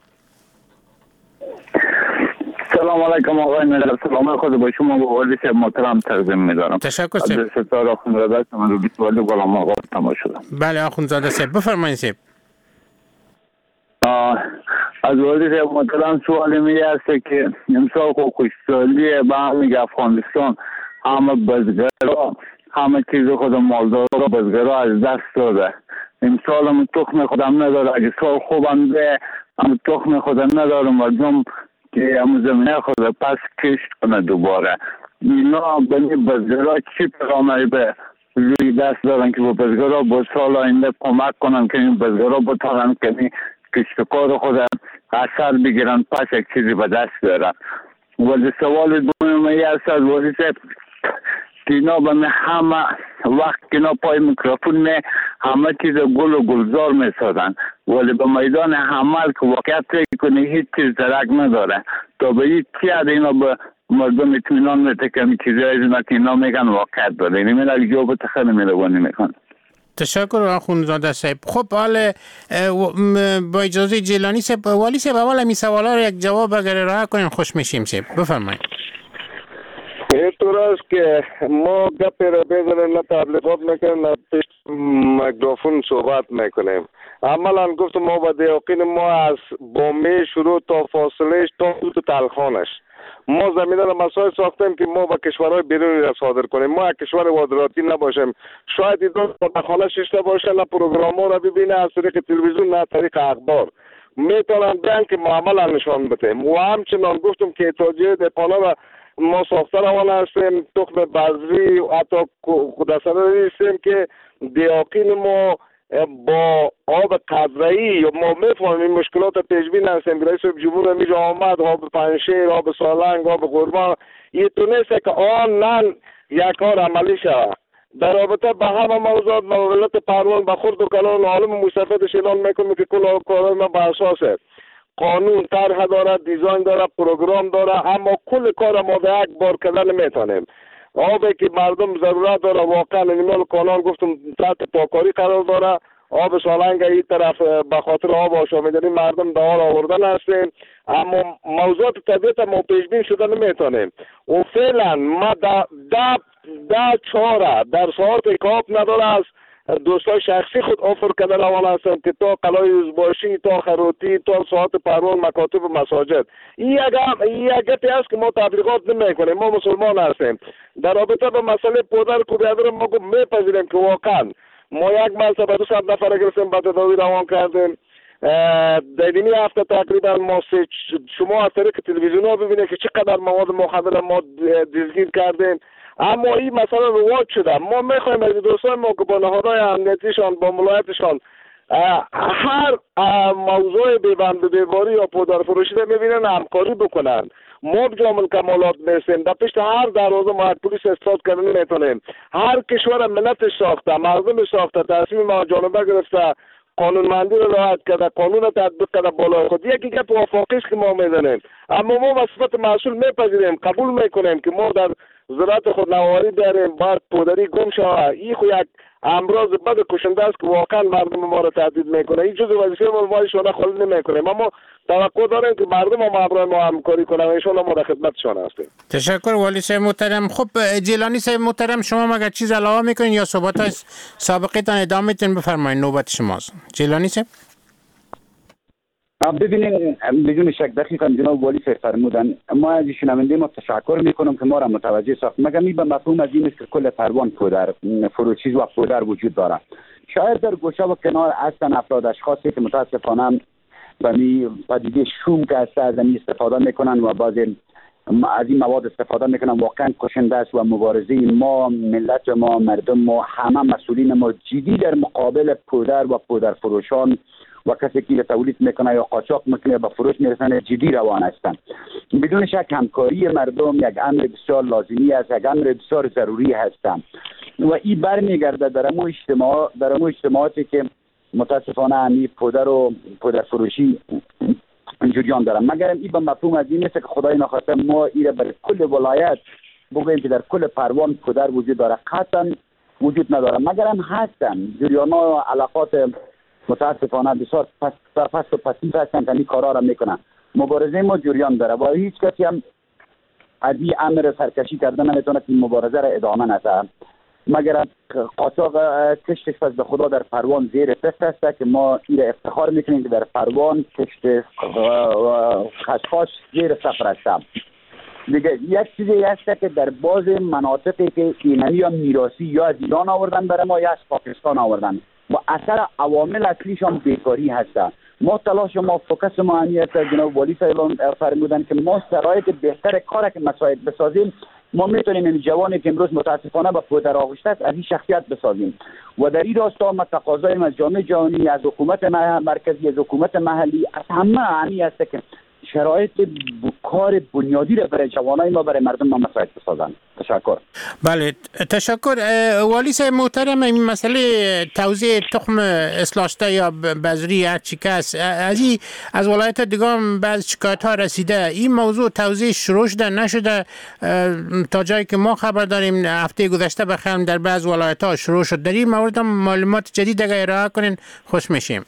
سلام علیکم آقای مدر، سلام خود با شما با والی صاحب محترم تقدیم می‌دارم. تشکر صاحب. از ستاره آخوندزاده هستم، من رو بیست والی غلام آقا تماس شدم. بله آخوندزاده صاحب بفرمایید صاحب. از والی صاحب محترم سوال میگه است که امسال خود خوشسالی به همین افغانستان همه بزگرها همه چیز خود مالدارا بزگرها از دست داده. امسال هم تخم خودم نداره، اگه سال خوبم به هم تخم خودم نداره، مردم که هم زمینه خود پس کشت کنه دوباره. اینا به این بزگرها چی پیغامه به روی دست دارن که با بزگرها با سال آینده کمک کنن که این بزگرها بتارن که این کشتکار خود اثر بگیرن پس یک چیزی به دست بیارن. ولی سوال دوم ای است از ولی صاحب که اینا به همه وقت که اینا پای میکروفون می همه چیز گل و گلزار می سازن، ولی به میدان عمل که واقعیت کنی هیچ چیز درک نداره. تا به هیچ چی اینا به مردم اطمینان میده که این چیزی اینا که اینا میگن واقعیت داره. این میل اگه جواب تخیل میلوانی میکن. تشکر آخوندزاده صاحب. خب حال با اجازه جیلانی صاحب، والی صاحب اول می سوالا رو یک جواب اگر ارائه کنین خوش میشیم صاحب. بفرمایید. اینطور است که ما گپی را بزنیم، نه تبلیغات میکنیم نه پیش میکروفون صحبت میکنیم. عملا گفتم ما با دیاقین ما از بومه شروع تا فاصلهش تا حدود تلخانش ما زمینه را مسائل ساختیم که ما با کشورهای بیرونی را صادر کنیم. ما یک کشور وارداتی نباشیم. شاید ایدان با خانه ششته باشه، نه پروگرام ها را ببینه از طریق تلویزیون نه طریق اخبار میتونن بیان که معامله نشان بدهیم. و همچنان گفتم که اتحادیه دهقانا را ما ساخته روان هستیم، تخم بذری و حتی خودسره هستیم که دیاقین ما با آب قطره‌ای ما میفهمیم این مشکلات پیش بین هستیم. رئیس جمهور میجا آمد آب پنشیر، آب سالنگ، آب قربان این تو نیست که آن نن یک کار عملی شود. در رابطه به همه موضوعات مولت پروان به خورد و کلان عالم مستفیدش اعلان میکنم که کل کارهای ما به اساس قانون طرح داره، دیزاین داره، پروگرام داره، اما کل کار ما به یک بار کردن نمیتونیم. آبی که مردم ضرورت داره واقعا انیمال کانال گفتم تحت پاکاری قرار داره. آب سالنگ این طرف به خاطر آب آشامیدنی مردم دار آوردن هستیم، اما موضوعات طبیعت ما پیش بین شده نمیتونیم. و فعلا ما ده ده ده چهاره در ساعت کاب نداره از دوستای شخصی خود آفر کرده روان هستم که تا قلعه یوزباشی تا خروتی تا ساعت پروان مکاتب و مساجد این یک گپی است که ما تبلیغات نمی کنیم. ما مسلمان هستیم. در رابطه با مسئله پودر کوبیادر ما میپذیریم که واقعا ما یک مرتبه دو صد نفر گرفتیم به تداوی روان کردیم. در این هفته تقریبا ما شما از طریق تلویزیون ها ببینید که چقدر مواد مخدر ما دزگیر کردیم. اما این مسئله رواج شده. ما میخوایم از دوستان ما که با نهادهای امنیتیشان با ملایتشان هر موضوع بیبند بیباری یا پودر فروشی رو میبینن همکاری بکنن. ما بجامل کمالات نیستیم. در پشت هر دروازه ما پلیس استاد کردن نمیتونیم. هر کشور ملتش ساخته، مردمش ساخته، تصمیم ما جانبه گرفته، قانونمندی رو رعایت کرده، قانون رو تطبیق کرده بالای خود. یکی گپ وفاقی است که ما میزنیم، اما ما به صفت مسئول میپذیریم، قبول میکنیم که ما در زراعت خود نواری داریم، باید پودری گم شود. این خو یک امراض بد کشنده است که واقعا مردم ما را تهدید میکنه. این جزء وظیفه ما مالشون خالی نمیکنیم، اما توقع داریم که مردم ما همراه ما همکاری کنن و ایشون ما در خدمتشان هستیم. تشکر والی صاحب محترم. خب جیلانی صاحب محترم شما مگر چیز علاوه میکنین یا صحبت سابقه تان ادامه میتین؟ بفرمایید نوبت شماست. جیلانی صاحب. ببینید بدون شک دقیقاً جناب والی صاحب فرمودن. ما از شنونده ما تشکر میکنم که ما را متوجه ساخت. مگر می به مفهوم از این است که کل پروان پودر فروشی و پودر وجود داره. شاید در گوشه و کنار هستن افراد اشخاصی که متاسفانه و می پدیده شوم که است از این استفاده میکنن و بعضی از این مواد استفاده میکنن. واقعا کشنده است و مبارزه ما، ملت ما، مردم ما، همه مسئولین ما جدی در مقابل پودر و پودر فروشان و کسی که تولید میکنه یا قاچاق میکنه به فروش میرسنه جدی روان هستند. بدون شک همکاری مردم یک امر بسیار لازمی است، یک امر بسیار ضروری هستند و این برمیگرده در امو اجتماع در امو اجتماعاتی که متاسفانه همی پودر و پودر فروشی جریان دارم. مگر این به مفهوم از این نیست که خدای نخواسته ما ایره بر کل ولایت بگوییم که در کل پروان پودر وجود داره. قطعا وجود نداره، مگر هم هستن جریان ها و علاقات متاسفانه بسیار پس پس و پسیف هستن که این کارا را میکنن. مبارزه ما جریان داره و هیچ کسی هم از این امر سرکشی کردن نمیتونه که این مبارزه را ادامه نده. مگر قاچاق کشتش پس به خدا در پروان زیر تست است که ما این افتخار میکنیم که در پروان کشت خشخاش زیر صفر است. دیگه یک چیزی هست که در بعض مناطقی که اینمی یا میراثی یا از ایران آوردن برای ما یا از پاکستان آوردن و اثر عوامل اصلیشان بیکاری هست. ما تلاش ما فوکس ما همی است. جناب والی صاحب فرمودن که ما شرایط بهتر کار که مساعد بسازیم، ما میتونیم این جوانی که امروز متاسفانه به پودر آغشته است از این شخصیت بسازیم و در این راستا ما تقاضای از جامعه جهانی، از حکومت مرکزی، از حکومت محلی، از همه همی است که شرایط کار بنیادی را برای جوانای ما، برای مردم ما مساعد بسازند. تشکر. بله تشکر. والی صاحب محترم، این مسئله توزیع تخم اسلاشته یا بذری هر چی که است، از این از ولایت دیگه هم بعض شکایت ها رسیده. این موضوع توزیع شروع شده نشده؟ تا جایی که ما خبر داریم هفته گذشته بخیر در بعض ولایت ها شروع شد. در این مورد هم معلومات جدید اگر ارائه کنین خوش میشیم.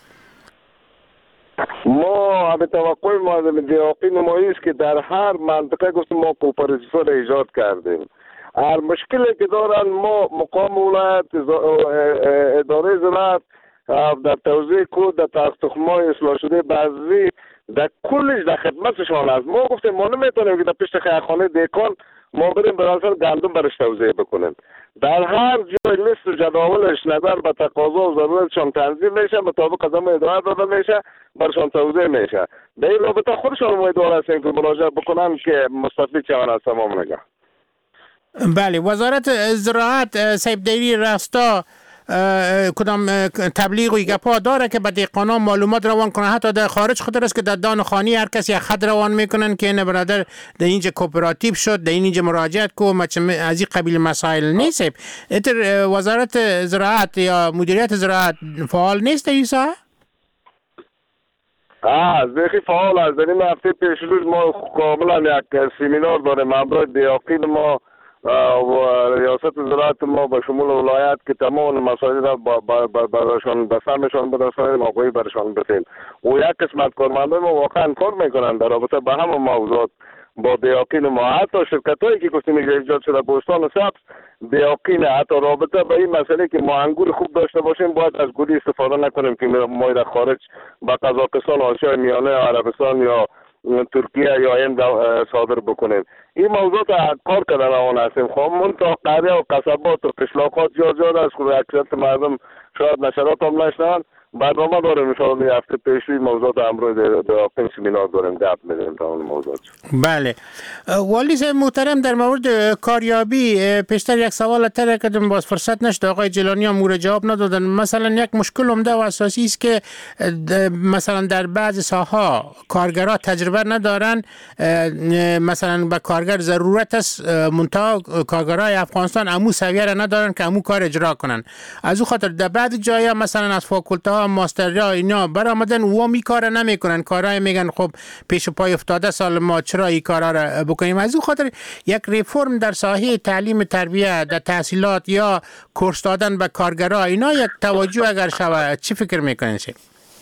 ما به توقع ما دیاقی نمایی است که در هر منطقه گفتیم ما کوپراتیف را ایجاد کردیم. هر مشکلی که دارن ما مقام ولایت اداره زراعت در توزیع کود در تخم‌های اصلاح شده بعضی در کلش در خدمتشان است. ما گفتیم ما نمیتونیم که در پشت خیرخانه دیکان ما بریم برای گندم برش توزیع بکنیم. در هر جای لیست و جداولش نظر به تقاضا و ضرورتشان تنظیم میشه، مطابق از همه اداره داده میشه، برشان توزیع میشه. در این رابطه خودشان امیدوار هستیم که مراجعه بکنن که مستفید شوند از تمام نگاه. بله، وزارت زراعت سیب دیری راستا کدام تبلیغ و گپا داره که به دهقانان معلومات روان کنه، حتی در خارج خود است که در دان خانی هر کسی یک خط روان میکنن که این برادر در اینجا کوپراتیو شد، در اینجا مراجعت کو، از این قبیل مسائل نیست. اتر وزارت زراعت یا مدیریت زراعت فعال نیست این ساحه؟ آه زیخی فعال است. در این هفته پیش روز ما کاملا یک سیمینار داریم همراه دیاقین ما و ریاست زراعت ما به شمول ولایت که تمام مسائل را برشان به سرمشان برسانیم، آقایی برشان بسیم و یک قسمت کارمندان ما واقعا کار میکنن در رابطه به همه موضوعات با دیاقین ما. حتی شرکت هایی که گفتیم ایجاد شده بوستان و سبز دیاقین، حتی رابطه به این مسئله که ما انگور خوب داشته باشیم باید از گلی استفاده نکنیم که ما در خارج به قزاقستان، آسیای میانه، عربستان یا ترکیه یا هند صادر بکنیم. این موضوع کار کردن روان هستیم. خب من تا قریه و قصبات و قشلاقات زیاد زیاد است که اکثریت مردم شاید نشرات هم نشنن. برنامه داریم انشاءالله هفته پیشوی موضوعات امروز در سمینار داریم گپ میزنیم تا اون موضوعات. بله والی صاحب محترم، در مورد کاریابی پیشتر یک سوال تر کردم باز فرصت نشد، آقای جیلانی هم مورد جواب ندادن. مثلا یک مشکل عمده و اساسی است که مثلا در بعض ساحات کارگرها تجربه ندارن، مثلا به کارگر ضرورت است منتها کارگرای افغانستان امو سویه را ندارن که امو کار اجرا کنن. از او خاطر در بعض جایا مثلا از فاکولته ها ماستریا اینا برآمدن و می کار نمیکنن، کارای میگن خب پیش پای افتاده سال ما چرا این کارا را بکنیم. از او خاطر یک ریفرم در ساحه تعلیم تربیت، در تحصیلات یا کورس دادن به کارگرا اینا یک توجه اگر شود چی فکر میکنین شید؟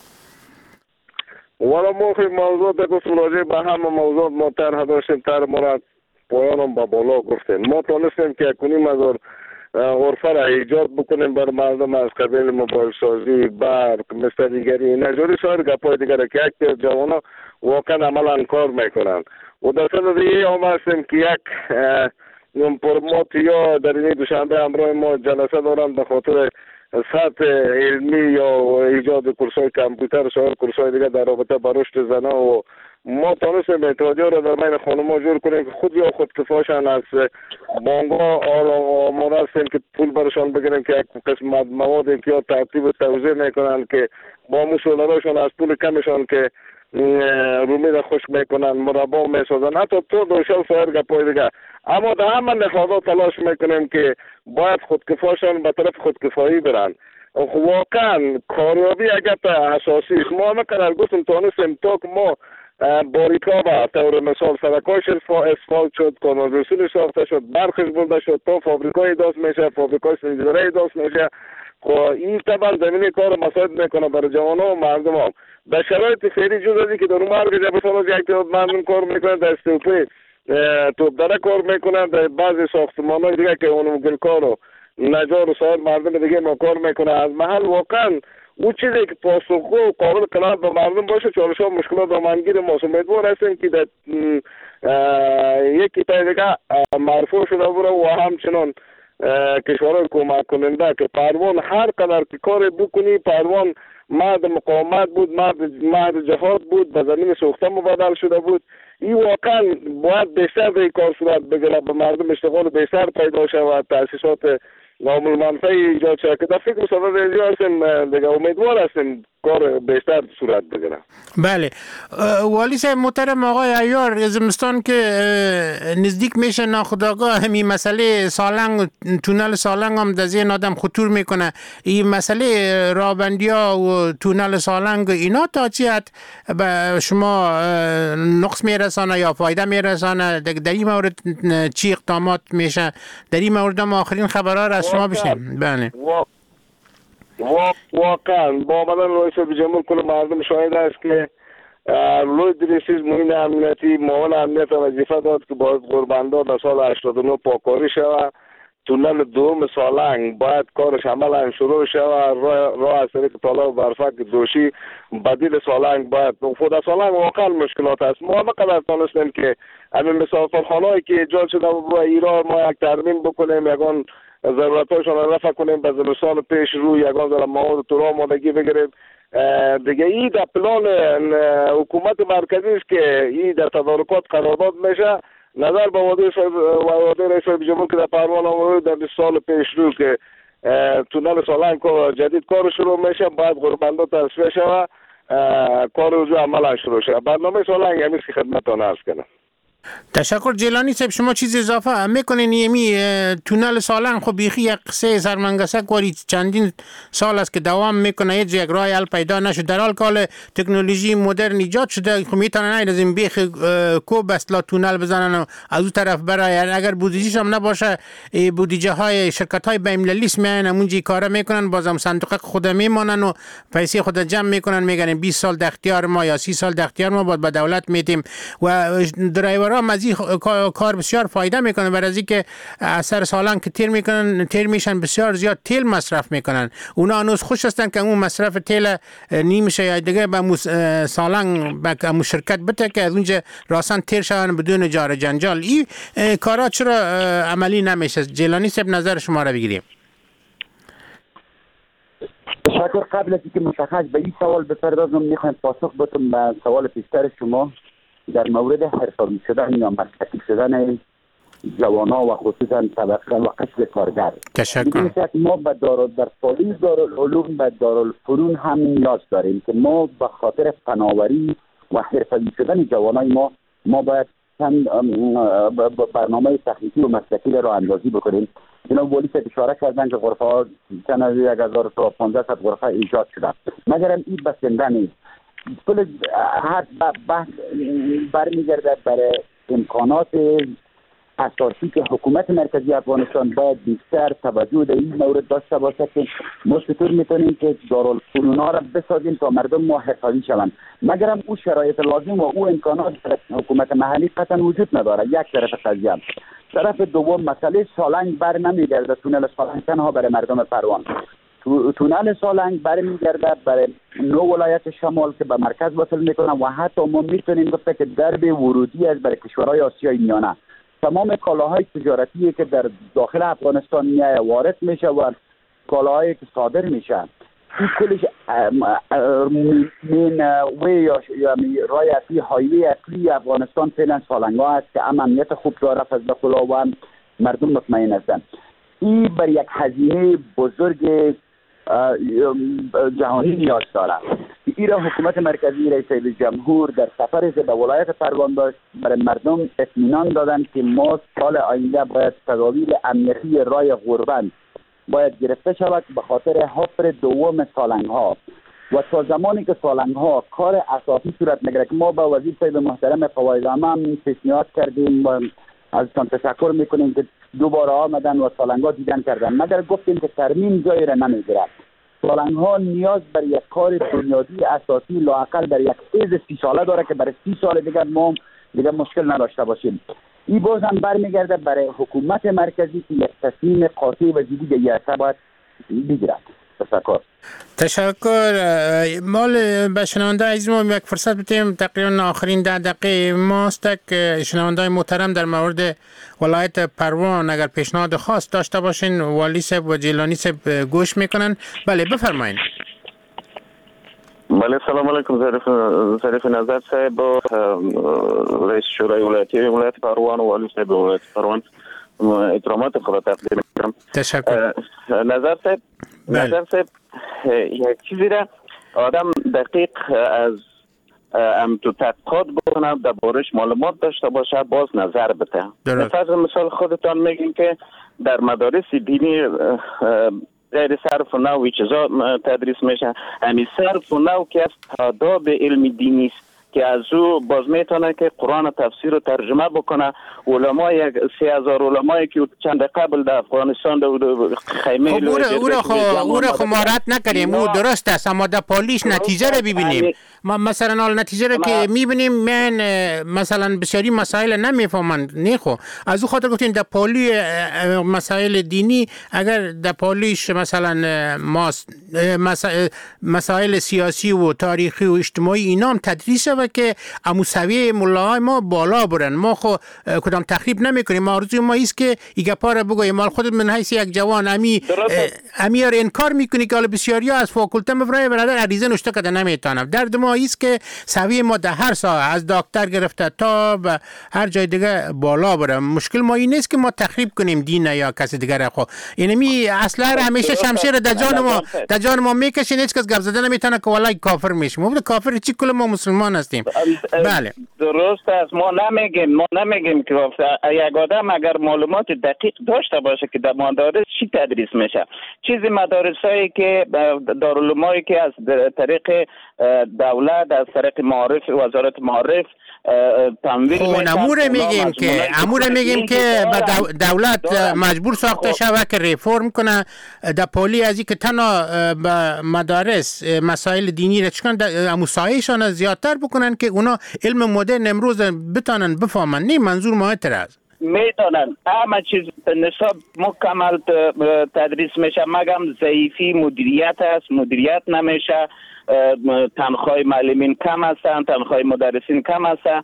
والا ما فکر موضوع در راجع به همه موضوع ما طرح داشتیم، طرح مراد پایانم با بالا گفتیم. ما تونستیم که کنیم از غرفه را ایجاد بکنیم بر مردم از قبیل موبایل سازی، برق، مثل دیگری نجوری سایر گپای دیگر که یک جوانا واقعا عملا کار میکنن و در صدد یه هم هستیم که یک پرمات یا در این دوشنبه همراه ما جلسه دارم به خاطر سطح علمی یا ایجاد کورس‌های کامپیوتر و سایر کورس‌های دیگه در رابطه با رشد زنان و ما تونستیم اتحادیه را در بین خانم‌ها جور کنیم که خود یا خودکفاشان از بانک‌ها آماده هستیم که پول برشان بگیریم که یک قسم موادی که یا ترتیب و توزیع میکنن که با مسئولانشان از پول کمشان که رومید خشک میکنن مربا میسازن حتی تو دوشل سایر گپای دیگه. اما در همه نهادها تلاش میکنیم که باید خودکفاشان به طرف خودکفایی برن. واقعا کاریابی اگر اساسی است. ما همه قدر گفتم تانستیم تا که ما باریکا به طور مثال سرکایش اسفالت شد، کانالیزاسیون ساخته شد، برخش برده شد، تا فابریکای داست میشه، فابریکای سنجدره داست میشه. این طبعا زمینه کار مساعد میکنه برای جوان ها و مردم ها. در شرایط فعلی جز ازی که در مرگ جبسان از یک تعداد مردم کار میکنن در استوپی توپ داره کار میکنن، در بعضی ساختمان های دیگه که اونم گلکار و نجار و سایر مردم دیگه ما کار میکنه. از محل واقعا او چیزی که پاسخگو و قابل قناعت به مردم باشه چالش ها مشکلات روانگیر ما امیدوار هستیم که در یکی تا دیگه مرفوع شده بره و همچنان کشورهای کمک کننده که پروان هر قدر که کار بکنی پروان مرد مقاومت بود، مرد مرد جهاد بود، به زمین سوخته مبادل شده بود. این واقعا باید بیشتر به این کار صورت بگیره، به مردم اشتغال بیشتر پیدا شود، تاسیسات نامل منفعی ایجاد شد که در فکر صدر ریزی هستیم دیگه امیدوار هستیم کار بیشتر صورت بگیره. بله والی صاحب محترم آقای عیار، زمستان که نزدیک میشه ناخودآگاه همین مسئله سالنگ تونل سالنگ هم در ذهن آدم خطور میکنه. این مسئله رابندیا و تونل سالنگ اینا تا چی حد به شما نقص میرسانه یا فایده میرسانه؟ در این مورد چی اقدامات میشه؟ در این مورد هم آخرین خبرها را از شما بشنویم. بله واقعا با آمدن رئیس جمهور کل مردم شاهد است که روی دریسیز مهم امنیتی معاون امنیت وظیفه داد که باید قرباندا در سال هشتاد و نه پاکاری شود. تونل دوم سالنگ باید کارش عملا شروع شود. راه از طریق طالب برفک دوشی بدیل سالنگ باید خود سالنگ واقعا مشکلات است. ما همه قدر تانستیم که همین مسافرخانه‌ای که ایجاد شده و ایران ما یک ترمیم بکنیم، یکان ضرورتاشون را رفع کنیم، به زمستان پیش روی یکان در مواد تو را آمادگی بگیریم. دیگه این در پلان حکومت مرکزی است که این در تدارکات قرارداد میشه. نظر به وعده رئیس جمهور که در پروان آمده در بیست سال پیش رو که تونل سالنگ جدید کار شروع میشه، باید قرباندا تصفیه شود، کار رجوع عملا شروع شود. برنامه سالنگ همیشه که خدمتتان عرض کنم. تشکر. جیلانی صاحب شما چیز اضافه میکنین؟ یمی تونل سالنگ خب بیخی یک قصه سرمنگسک واری چندین سال است که دوام میکنه، هیچ یک راه حل پیدا نشد، در حال که تکنولوژی مدرن ایجاد شده خب میتونن از این بیخ کوب اصلا تونل بزنن و از اون طرف برای اگر بودجهش هم نباشه بودجه های شرکت های بین المللی میان اونجا کارا میکنن، بازم صندوق خود میمونن و پیسه خود جمع میکنن، میگن بیست سال در اختیار ما یا سی سال در اختیار ما بعد به دولت میدیم و درایورها مزی کار بسیار فایده میکنه. برای از اینکه اثر سالنگ که تیر میکنن تیر میشن بسیار زیاد تیل مصرف میکنن، اونا هنوز خوش هستن که اون مصرف تیل نیمشه یا دیگه به سالنگ به مو شرکت بده که از اونجا راسن تیر شون بدون جار جنجال. این کارا چرا عملی نمیشه؟ جیلانی صاحب نظر شما را بگیریم. تشکر. قبل از اینکه مشخص به این سوال بپردازم میخوایم پاسخ بدم به سوال پیشتر شما در مورد حرفه‌ای شدن یا مسلکی شدن جوانان و خصوصا طبقه و قشر کارگر. تشکر. ما به دار در پالیس دارالعلوم و دارالفنون هم نیاز داریم که ما به خاطر فناوری و حرفه‌ای شدن جوانای ما ما باید چند برنامه تخنیکی و مسلکی را اندازی بکنیم. جناب والی صاحب اشاره کردن که غرفه ها چند از یک هزار و پانصد غرفه ایجاد شده، مگر این بسنده نیست. کل هر بحث برمیگرده برای امکانات اساسی که حکومت مرکزی افغانستان باید بیشتر توجه در این مورد داشته باشه که ما چطور میتونیم که دارالفنون ها را بسازیم تا مردم ما حرفه‌ای شوند. مگر هم او شرایط لازم و او امکانات در حکومت محلی قطعا وجود نداره. یک طرف قضیه. طرف دوم مسئله سالنگ بر نمیگرده، تونل سالنگ تنها برای مردم پروان. تونل سالنگ برمیگرده برای نو ولایت شمال که به مرکز وصل میکنه و حتی ما میتونیم گفته که درب ورودی از برای کشورهای آسیای میانه. تمام کالاهای تجارتی که در داخل افغانستان میایه وارد میشه و کالاهایی که صادر میشه این کلش مین وی یا رای اصلی هایوی اصلی افغانستان فعلا سالنگا است که امنیت خوب داره فضل خلاوان مردم مطمئن هستند. این بر یک هزینه بزرگ جهانی نیاز داره. ایران حکومت مرکزی رئیس جمهور در سفرش به ولایت پروان داشت برای مردم اطمینان دادن که ما سال آینده باید تدابیر امنیتی رای غربند باید گرفته شود به خاطر حفر دوم سالنگ ها و تا زمانی که سالنگ ها کار اساسی صورت نگیره که ما با وزیر صاحب محترم فوایدنامه هم پیشنهاد کردیم و ازتان تشکر میکنیم که دوباره آمدن و سالنگ ها دیدن کردن مگر گفتیم که ترمیم جایی را نمیگیرد. سالنگ ها نیاز بر یک کار بنیادی اساسی لااقل در یک فیز سی ساله داره که برای سی سال دیگر ما دیگر مشکل نداشته باشیم. این باز هم برمیگرده برای حکومت مرکزی که یک تصمیم قاطع و جدی به یک باید بگیرد. تشکر. تشکر. مال به شنونده عزیز ما یک فرصت بدیم تقریبا آخرین ده دقیقه ماست که شنونده محترم در مورد ولایت پروان اگر پیشنهاد خاص داشته باشین والی صاحب و جیلانی صاحب گوش میکنن. بله بفرمایید. بله سلام علیکم ظریف نظر صاحب رئیس شورای ولایتی ولایت پروان و والی صاحب ولایت پروان احترامات خود تقدیم میکنم. تشکر. نظر صاحب نظر صاحب یک چیزی را آدم دقیق از ام تو تحقیقات بکنه در بارش معلومات داشته باشه باز نظر بده. مثلا مثال خودتان میگین که در مدارس دینی غیر صرف و نو چیزا تدریس میشه. همین صرف و نو که از آداب علم دینی است که از او باز میتونه که قرآن تفسیر و ترجمه بکنه. علمای یک سی هزار علمایی که چند قبل در افغانستان در خیمه خب او را او را خمارت نکنیم او درست است اما در پالیش نتیجه را ببینیم. ما مثلا حال نتیجه را که میبینیم من مثلا بسیاری مسائل نمیفهمند نه خو از او خاطر گفتیم در پالی مسائل دینی اگر در پالیش مثلا مسائل سیاسی و تاریخی و اجتماعی اینا هم تدریس و که امو سویه ملاهای ما بالا برن. ما خو کدام تخریب نمی کنیم. ما آرزوی ما ایست که ایگه پاره بگویم مال خودت من حیث یک جوان امی امی ار انکار میکنی که حالا بسیاری ها از فاکولته مفرای برادر عریضه نوشته کده نمیتانم. درد ما ایست که سویه ما در هر ساعت از دکتر گرفته تا و هر جای دیگه بالا بره. مشکل ما این نیست که ما تخریب کنیم دین یا کسی دیگر خو اینمی اصلا همیشه شمشیر در جان ما در جان ما میکشین هیچ کس گپ زدن نمیتونه که والله کافر میشیم. ما کافر چی کل ما مسلمان هستیم. بله درست است. ما نمیگیم ما نمیگیم که یک آدم اگر معلومات دقیق داشته باشه که در مدارس چی تدریس میشه. چیزی مدارسایی که دارالعلومایی که از طریق دولت از طریق معارف وزارت معارف تمویل میشن. امور میگیم که امور میگیم که دولت مجبور ساخته شوه که ریفرم کنه در پالی از اینکه تنها به مدارس مسائل دینی را چکن اموسایشان زیادتر بکنن که اونا علم مدرن امروز بتانن بفهمن. نه منظور ما اعتراض میتونن همه چیز نصاب مکمل تدریس میشه مگم ضعیفی مدیریت است. مدیریت نمیشه. تنخواه معلمین کم هستن تنخواه مدرسین کم هستن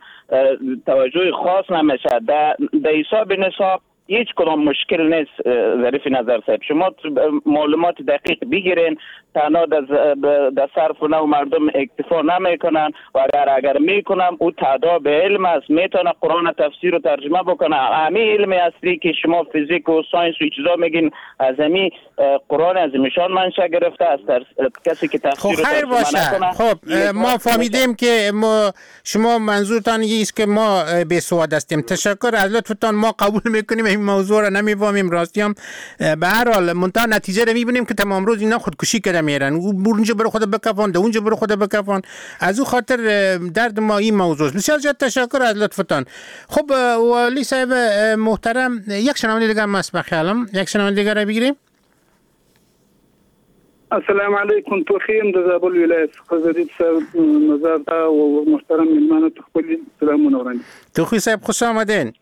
توجه خاص نمیشه. در حساب نصاب هیچ کدام مشکل نیست. ظریف نظر صاحب شما معلومات دقیق بگیرین تنها در صرف و نو مردم اکتفا نمیکنن و اگر اگر میکنن او تعداد علم است میتونه قرآن تفسیر و ترجمه بکنه. همین علم اصلی که شما فیزیک و ساینس و چیزا میگین از همین قرآن از میشان منشأ گرفته است. کسی که تفسیر و ترجمه نکنه. خب ما فهمیدیم که ما شما منظورتان است که ما بی سواد هستیم. تشکر از لطفتان. ما قبول میکنیم این موضوع را نمیفهمیم راستی هم به هر حال منتها نتیجه رو میبینیم که تمام روز اینا خودکشی کرده میرن. اونجا برو خود بکفان ده اونجا برو خود بکفان. از او خاطر درد ما این موضوع است. بسیار زیاد تشکر از لطفتان. خب والی صاحب محترم یک شنونده دیگه هم هست بخیالم یک شنونده دیگه را بگیریم. السلام علیکم توخیم د زابل ولایت قضیت صاحب نظر دا و محترم مهمان تخبلی سلامونه ورانی. توخی صاحب خوش آمدین.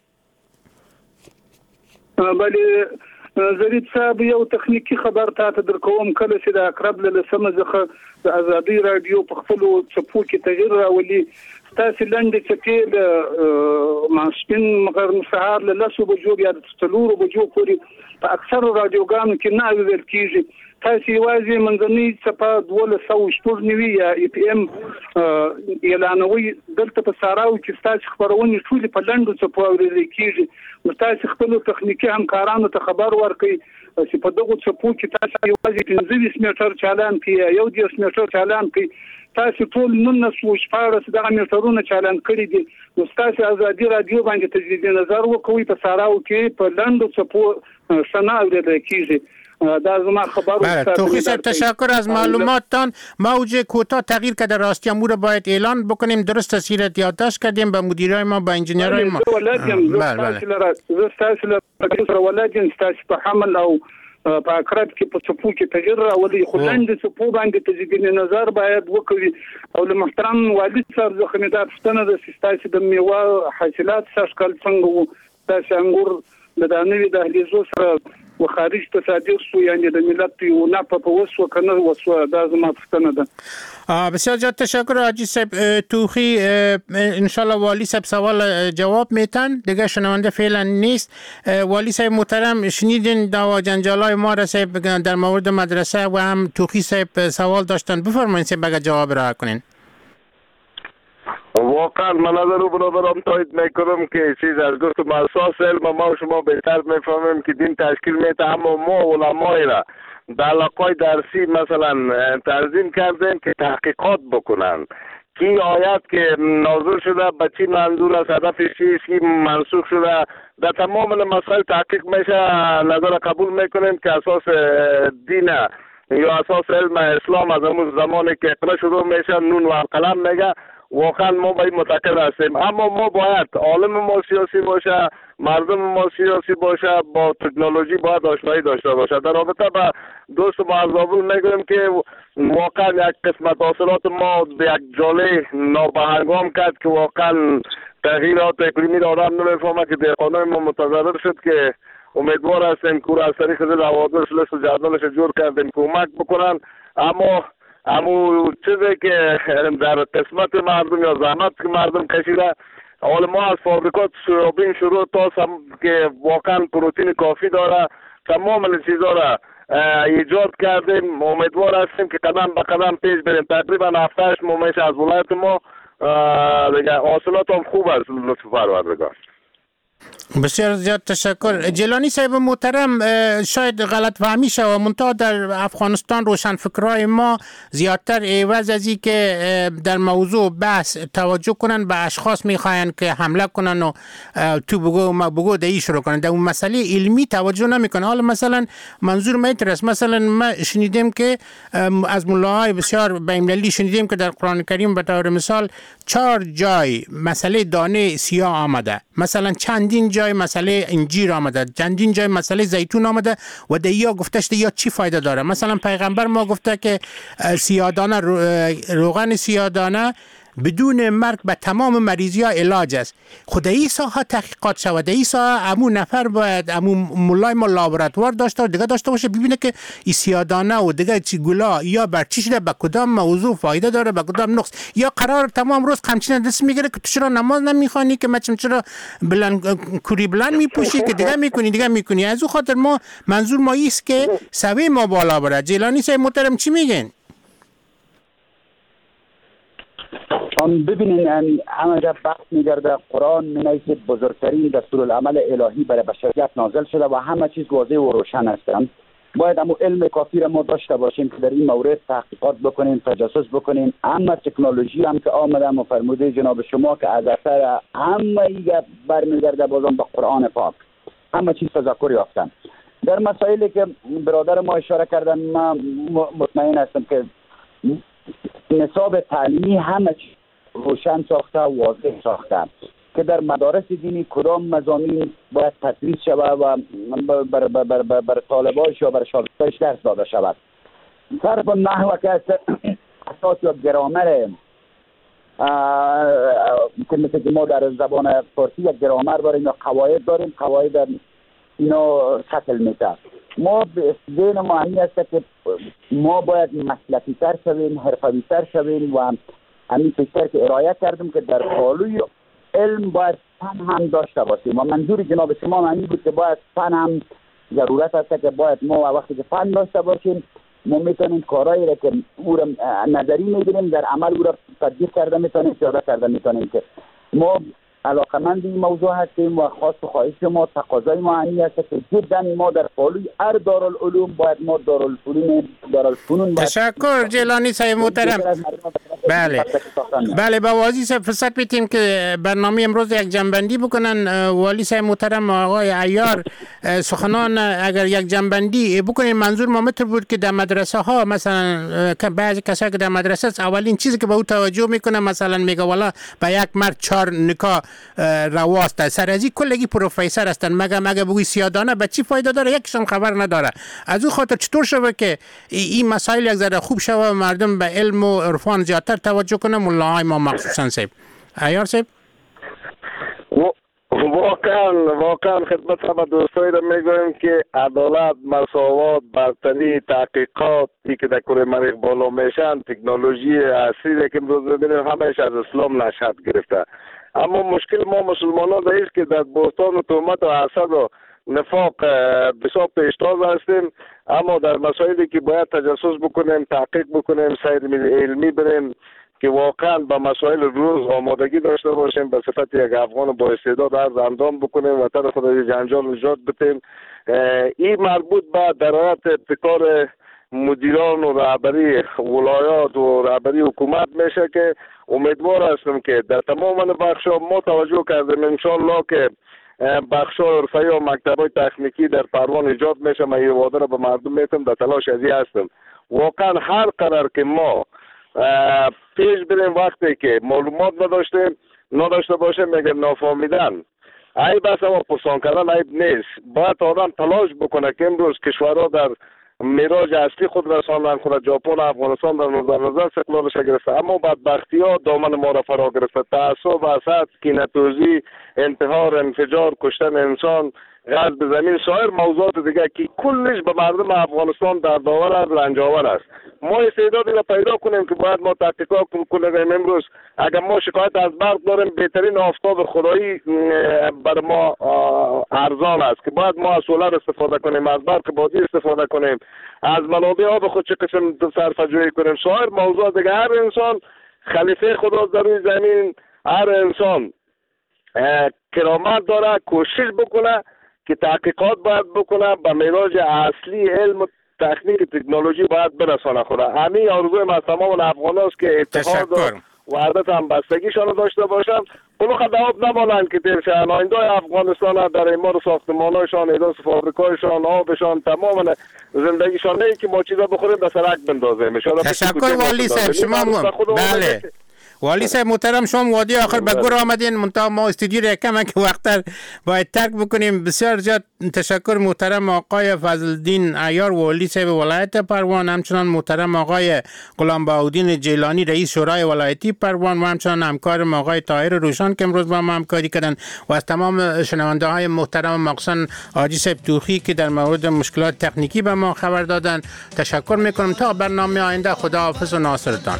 بله ظریف صاحب یو تخنیکی خبر تاسو درکوم کله چې د اقرب له سمه ځخه د ازادي رادیو په خپل چپو کې تغیر راولي تاسو لاندې چې د ماسپین مغر سهار له لسو بجو بیا د څلورو بجو پورې په اکثر رادیوګانو کې نه اورېدل کیږي. تاسو یوازې منځنۍ څپه دولس سوه شپږ نوي یا ای پی ام اعلانوي. دلته په ساراو کې تاسو خبرونه ټول په لنډو څپو اورېدل کیږي. نو تاسو خپل تخنیکی همکارانو ته خبر ورکړئ چې په دغه څپو کې تاسو یوازې پنځه ویشت میټر چالان کړئ، یو دېرش میټر چالان کړئ. تاسو ټول نولس شپاړس دغه میټرونه چالان کړي دي. نو تاسو ازادي رادیو باندې تجدید نظر وکوي. په ساراو کې په لنډو څپو سنا اورېدل کیږي. در زمان خبر بله توخی صاحب تشکر از معلوماتتان. موج کوتاه تغییر کرده راستی امور باید اعلان بکنیم. درست تسهیلات یادداشت کردیم به مدیرای ما با انجینیرای ما. بله بله زستاسی لپاره ولادین ستاسی په حمل او په اقرب کې په څپو کې تغییر راولي. خو لاندې څپو باندې تجدید نظر باید وکړي. او له محترم والد صاحب څخه مې دا پوښتنه ده چې ستاسو د میوه حاصلات سږ کال څنګه وو؟ ستاسو انګور د دانوي دهلیزو سره و خارج تصادیق سو، یعنی د ملت یو نه په وسو کنه وسو. دا زما پوښتنه ده. بسیار زیاد تشکر حاجی صاحب توخی. انشالله والی صاحب سوال جواب میتن دیگه. شنونده فعلا نیست. والی صاحب محترم شنیدین دعوا جنجالای ما را صاحب در مورد مدرسه و هم توخی صاحب سوال داشتن. بفرمایید صاحب اگر جواب را کنین. واقعا من نظر رو برادرم تایید میکنم که چیز از گفتم اساس علم ما و شما بهتر میفهمیم که دین تشکیل میده. اما ما علمای را در علاقای درسی مثلا تنظیم کردیم که تحقیقات بکنن کی آیات که نازل شده به چی منظور است، هدف چیست، کی منسوخ شده. در تمام مسائل تحقیق میشه. نظر قبول میکنیم که اساس دین یا اساس علم اسلام از همون زمانی که اقرا شروع میشه نون و قلم میگه. واقعا ما باید متقل هستیم. اما ما باید عالم ما سیاسی باشه، مردم ما سیاسی باشه، با تکنولوژی باید آشنایی داشته باشه. در رابطه با دوست ما از زابل میگویم که واقعا یک قسمت حاصلات ما به یک جاله نابهنگام کرد که واقعا تغییرات اقلیمی را آدم نمیفهمه که دهقانان ما متضرر شد که امیدوار هستیم که از طریق ضد حوادث لیست و جدولش جور کردیم کمک بکنن. اما امو چیزی که در قسمت مردم یا زحمت که مردم کشیده، حال ما از فابریکات سویابین شروع تا سم که واقعا پروتئین کافی داره تمام این چیزا را ایجاد کردیم. امیدوار هستیم که قدم به قدم پیش بریم. تقریبا هفت هشت ماه میشه از ولایت ما دیگه حاصلات هم خوب است. لطف پروردگار. بسیار زیاد تشکر. جیلانی صاحب محترم شاید غلط فهمی شود منتها در افغانستان روشنفکرای ما زیادتر عوض از این که در موضوع بحث توجه کنن به اشخاص میخواین که حمله کنن و تو بگو ما بگو دهی شروع کنن، در اون مسئله علمی توجه نمیکنن. حالا مثلا منظور میترست مثلا ما شنیدیم که از ملاهای بسیار بین‌المللی شنیدیم که در قرآن کریم به طور مثال چهار جای مسئله دانه سیاه آمده، مثلا چندین جای مسئله انجیر آمده، چندین جای مسئله زیتون آمده و دیا گفته شده یا چی فایده داره. مثلا پیغمبر ما گفته که سیادانه روغن سیادانه بدون مرگ به تمام مریضی ها علاج است. خود این ساحه تحقیقات شود. این ساحه امو نفر باید امو مولای ما لابراتوار داشته و دیگه داشته باشه ببینه که این سیادانه و دیگه چی گلا یا بر چی شده، به کدام موضوع فایده داره، به کدام نقص. یا قرار تمام روز قمچین دست میگیره که تو چرا نماز نمیخوانی، که مثلا چرا بلند کوری بلند میپوشی که دیگه میکنی دیگه میکنی. از اون خاطر ما منظور ما ایست که سوی ما بالا بره. جیلانی صاحب محترم چی میگن؟ آن ببینین همه جا بحث میگرده قرآن مینه که بزرگترین دستورالعمل الهی برای بشریت نازل شده و همه چیز واضح و روشن هستند. باید همون علم کافی را ما داشته باشیم که در این مورد تحقیقات بکنیم، تجسس بکنیم. اما تکنولوژی هم که آمده مفرموده جناب شما که از اثر همه ایگه برمیگرده بازم به قرآن پاک، همه چیز تذکر یافتن. در مسائلی که برادر ما اشاره کردن ما مطمئن هستم که نصاب تعلیمی همه روشن ساخته و واضح ساخته که در مدارس دینی کدام مضامین باید تدریس شود و بر, بر, بر, بر, بر طالبانش یا بر شاگردانش درس داده شود. صرف نحو که اساس یا گرامر که مثل که ما در زبان فارسی یک گرامر داریم یا قواعد داریم، قواعد اینا سطل میشه. ما به ذهن ما این است که ما باید مسلکی تر شویم، حرفوی تر شویم و همین پیشتر که ارائه کردم که در پالوی علم باید فن هم داشته باشیم و منظور جناب شما معنی بود که باید فن هم ضرورت است که باید ما وقتی که فن داشته باشیم ما میتونیم کارهایی را که او را نظری میگیریم در عمل او را تطبیق کرده میتونیم پیاده کرده میتونیم که ما علاقمند این موضوع هستیم و خاص خواهش ما تقاضای ما این است که جدا ما در پالوی هر دارالعلوم باید ما دارالفنون دارالفنون تشکر جیلانی صاحب محترم. بله بله با والی صاحب فرصت میتیم که برنامه امروز یک جنبندی بکنن. والی صاحب محترم آقای عیار سخنان اگر یک جنبندی بکنین منظور ما متر بود که در مدرسه ها مثلا بعضی کسایی که در مدرسه است اولین چیزی که به او توجه میکنه مثلا میگه والا به یک مرد چهار نکاح رواست سر از این کلگی پروفسور هستن مگه مگه بگوی سیادانه به چی فایده داره یکشون خبر نداره. از او خاطر چطور شوه که این مسائل یک ذره خوب شوه مردم به علم و عرفان زیادتر توجه کنه ملاهای ما مخصوصا صاحب عیار صاحب؟ واقعا واقعا خدمت همه دوستایی را میگویم که عدالت، مساوات، برتری، تحقیقات ای که در کره مریخ بالا میشن تکنولوژی اصلی که امروز ببینیم همهش از اسلام نشأت گرفته. اما مشکل ما مسلمانان است که در بهتان و تهمت و حسد و نفاق بسیار پیشتاز هستیم، اما در مسائلی که باید تجسس بکنیم، تحقیق بکنیم، سیر علمی بریم که واقعا به مسائل روز آمادگی داشته باشیم، به صفت یک افغان با استعداد عرض اندام بکنیم و تر خود از جنجال نجات بدیم. این مربوط به درایت ابتکار مدیران و رهبری ولایات و رهبری حکومت میشه که امیدوار هستم که در تمام بخش‌ها ما توجه کردیم انشالله که بخش‌های حرفه‌ای و مکتب‌های تکنیکی در پروان ایجاد میشه. من این وعده را به مردم میتونم در تلاش ازی هستم. واقعا هر قرار که ما پیش بریم وقتی که معلومات نداشتیم نداشته باشیم میگه نافهمیدن عیب است و پرسان کردن عیب نیست. باید آدم تلاش بکنه که امروز کشورها در میراج اصلی خود رساندن، خود ژاپن و افغانستان در نظر استقلالش گرفته، اما بدبختی ها دامن ما را فرا گرفته. تعصب، حسد، کینه‌توزی، انتحار، انفجار، کشتن انسان، غصب زمین، سایر موضوعات دیگه که کلش به مردم افغانستان دردآور است، رنج‌آور است. ما استعدادی را پیدا کنیم که باید ما تحقیقات کنیم. امروز اگر ما شکایت از برق داریم، بهترین آفتاب خدایی بر ما ارزان است که باید ما از سولر استفاده کنیم، از برق بادی استفاده کنیم، از منابع آب خود چه قسم صرفه‌جویی کنیم. سایر موضوعات دیگه هر انسان خلیفه خداست در روی زمین. هر انسان کرامت داره، کوشش بکنه که تحقیقات باید بکنه به معراج اصلی علم و تکنیک تکنولوژی باید برسانه خدا. همین آرزوی من تمام افغانان است که اتحاد و وحدت هم بستگیشان داشته باشند. اونو خدمات نمانند که تیرشن آینده افغانستان در ایمار ساختمانایشان، ایداس فابریکایشان، آبشان، تمام زندگیشان نه که ما چیزا بخوریم به سرک بندازیم. تشکر والی صاحب شما. بله والی صاحب محترم شما وادی آخر به گور آمدین منتها ما استودیو را کم که وقت باید ترک بکنیم. بسیار زیاد تشکر محترم آقای فضلالدین عیار والی صاحب ولایت پروان، همچنان محترم آقای غلام بهاءالدین جیلانی رئیس شورای ولایتی پروان و همچنان همکارم آقای طاهر روشان که امروز با ما همکاری کردن و از تمام شنونده های محترم مخصوصا حاجی صاحب توخی که در مورد مشکلات تکنیکی به ما خبر دادن تشکر میکنم. تا برنامه آینده خداحافظ و ناصرتان.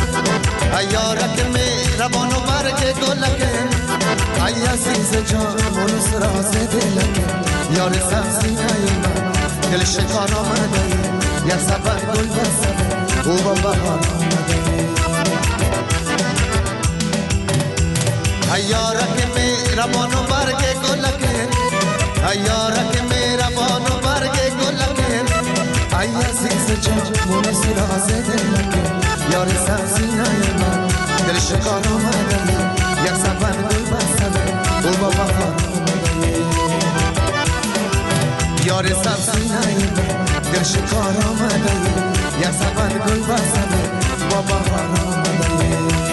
ایارک مهربان و برگ گلکه ای عزیز جان منس راز دلکه یار سبزی من دل شکار آمده یا سبر گل بسده او با بهار آمده ایارک مهربان و برگ گلکه ایارک مهربان و برگ گلکه ای عزیز جان منس راز دلکه یار سبزی من دل شکار آمده یک سفر گل بسده او با بهار آمده یار سبزی من دل شکار آمده یک سفر گل بسده با بهار آمده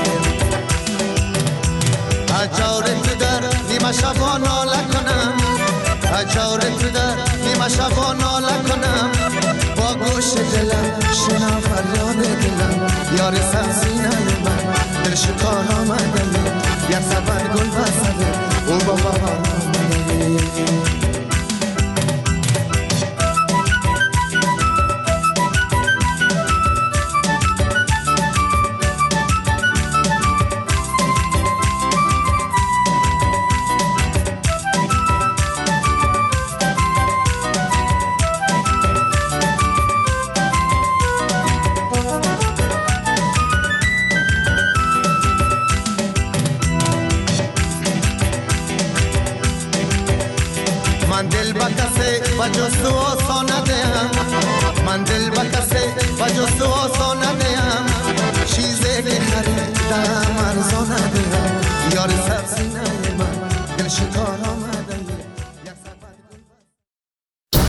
اجار تو در نیمه شبا ناله کنم اجار تو در نیمه شبا ناله کنم با گوش دلم شنا فریاد دلم یار سبزی من دل شکار آمده یک سفر گل بسده او با بهار آمده و جز تو آسان ندیم من دل به کسی و جز تو آسان ندیم چیزی که خریدم ارزان ندیم یار سبزی نه من دل شکارم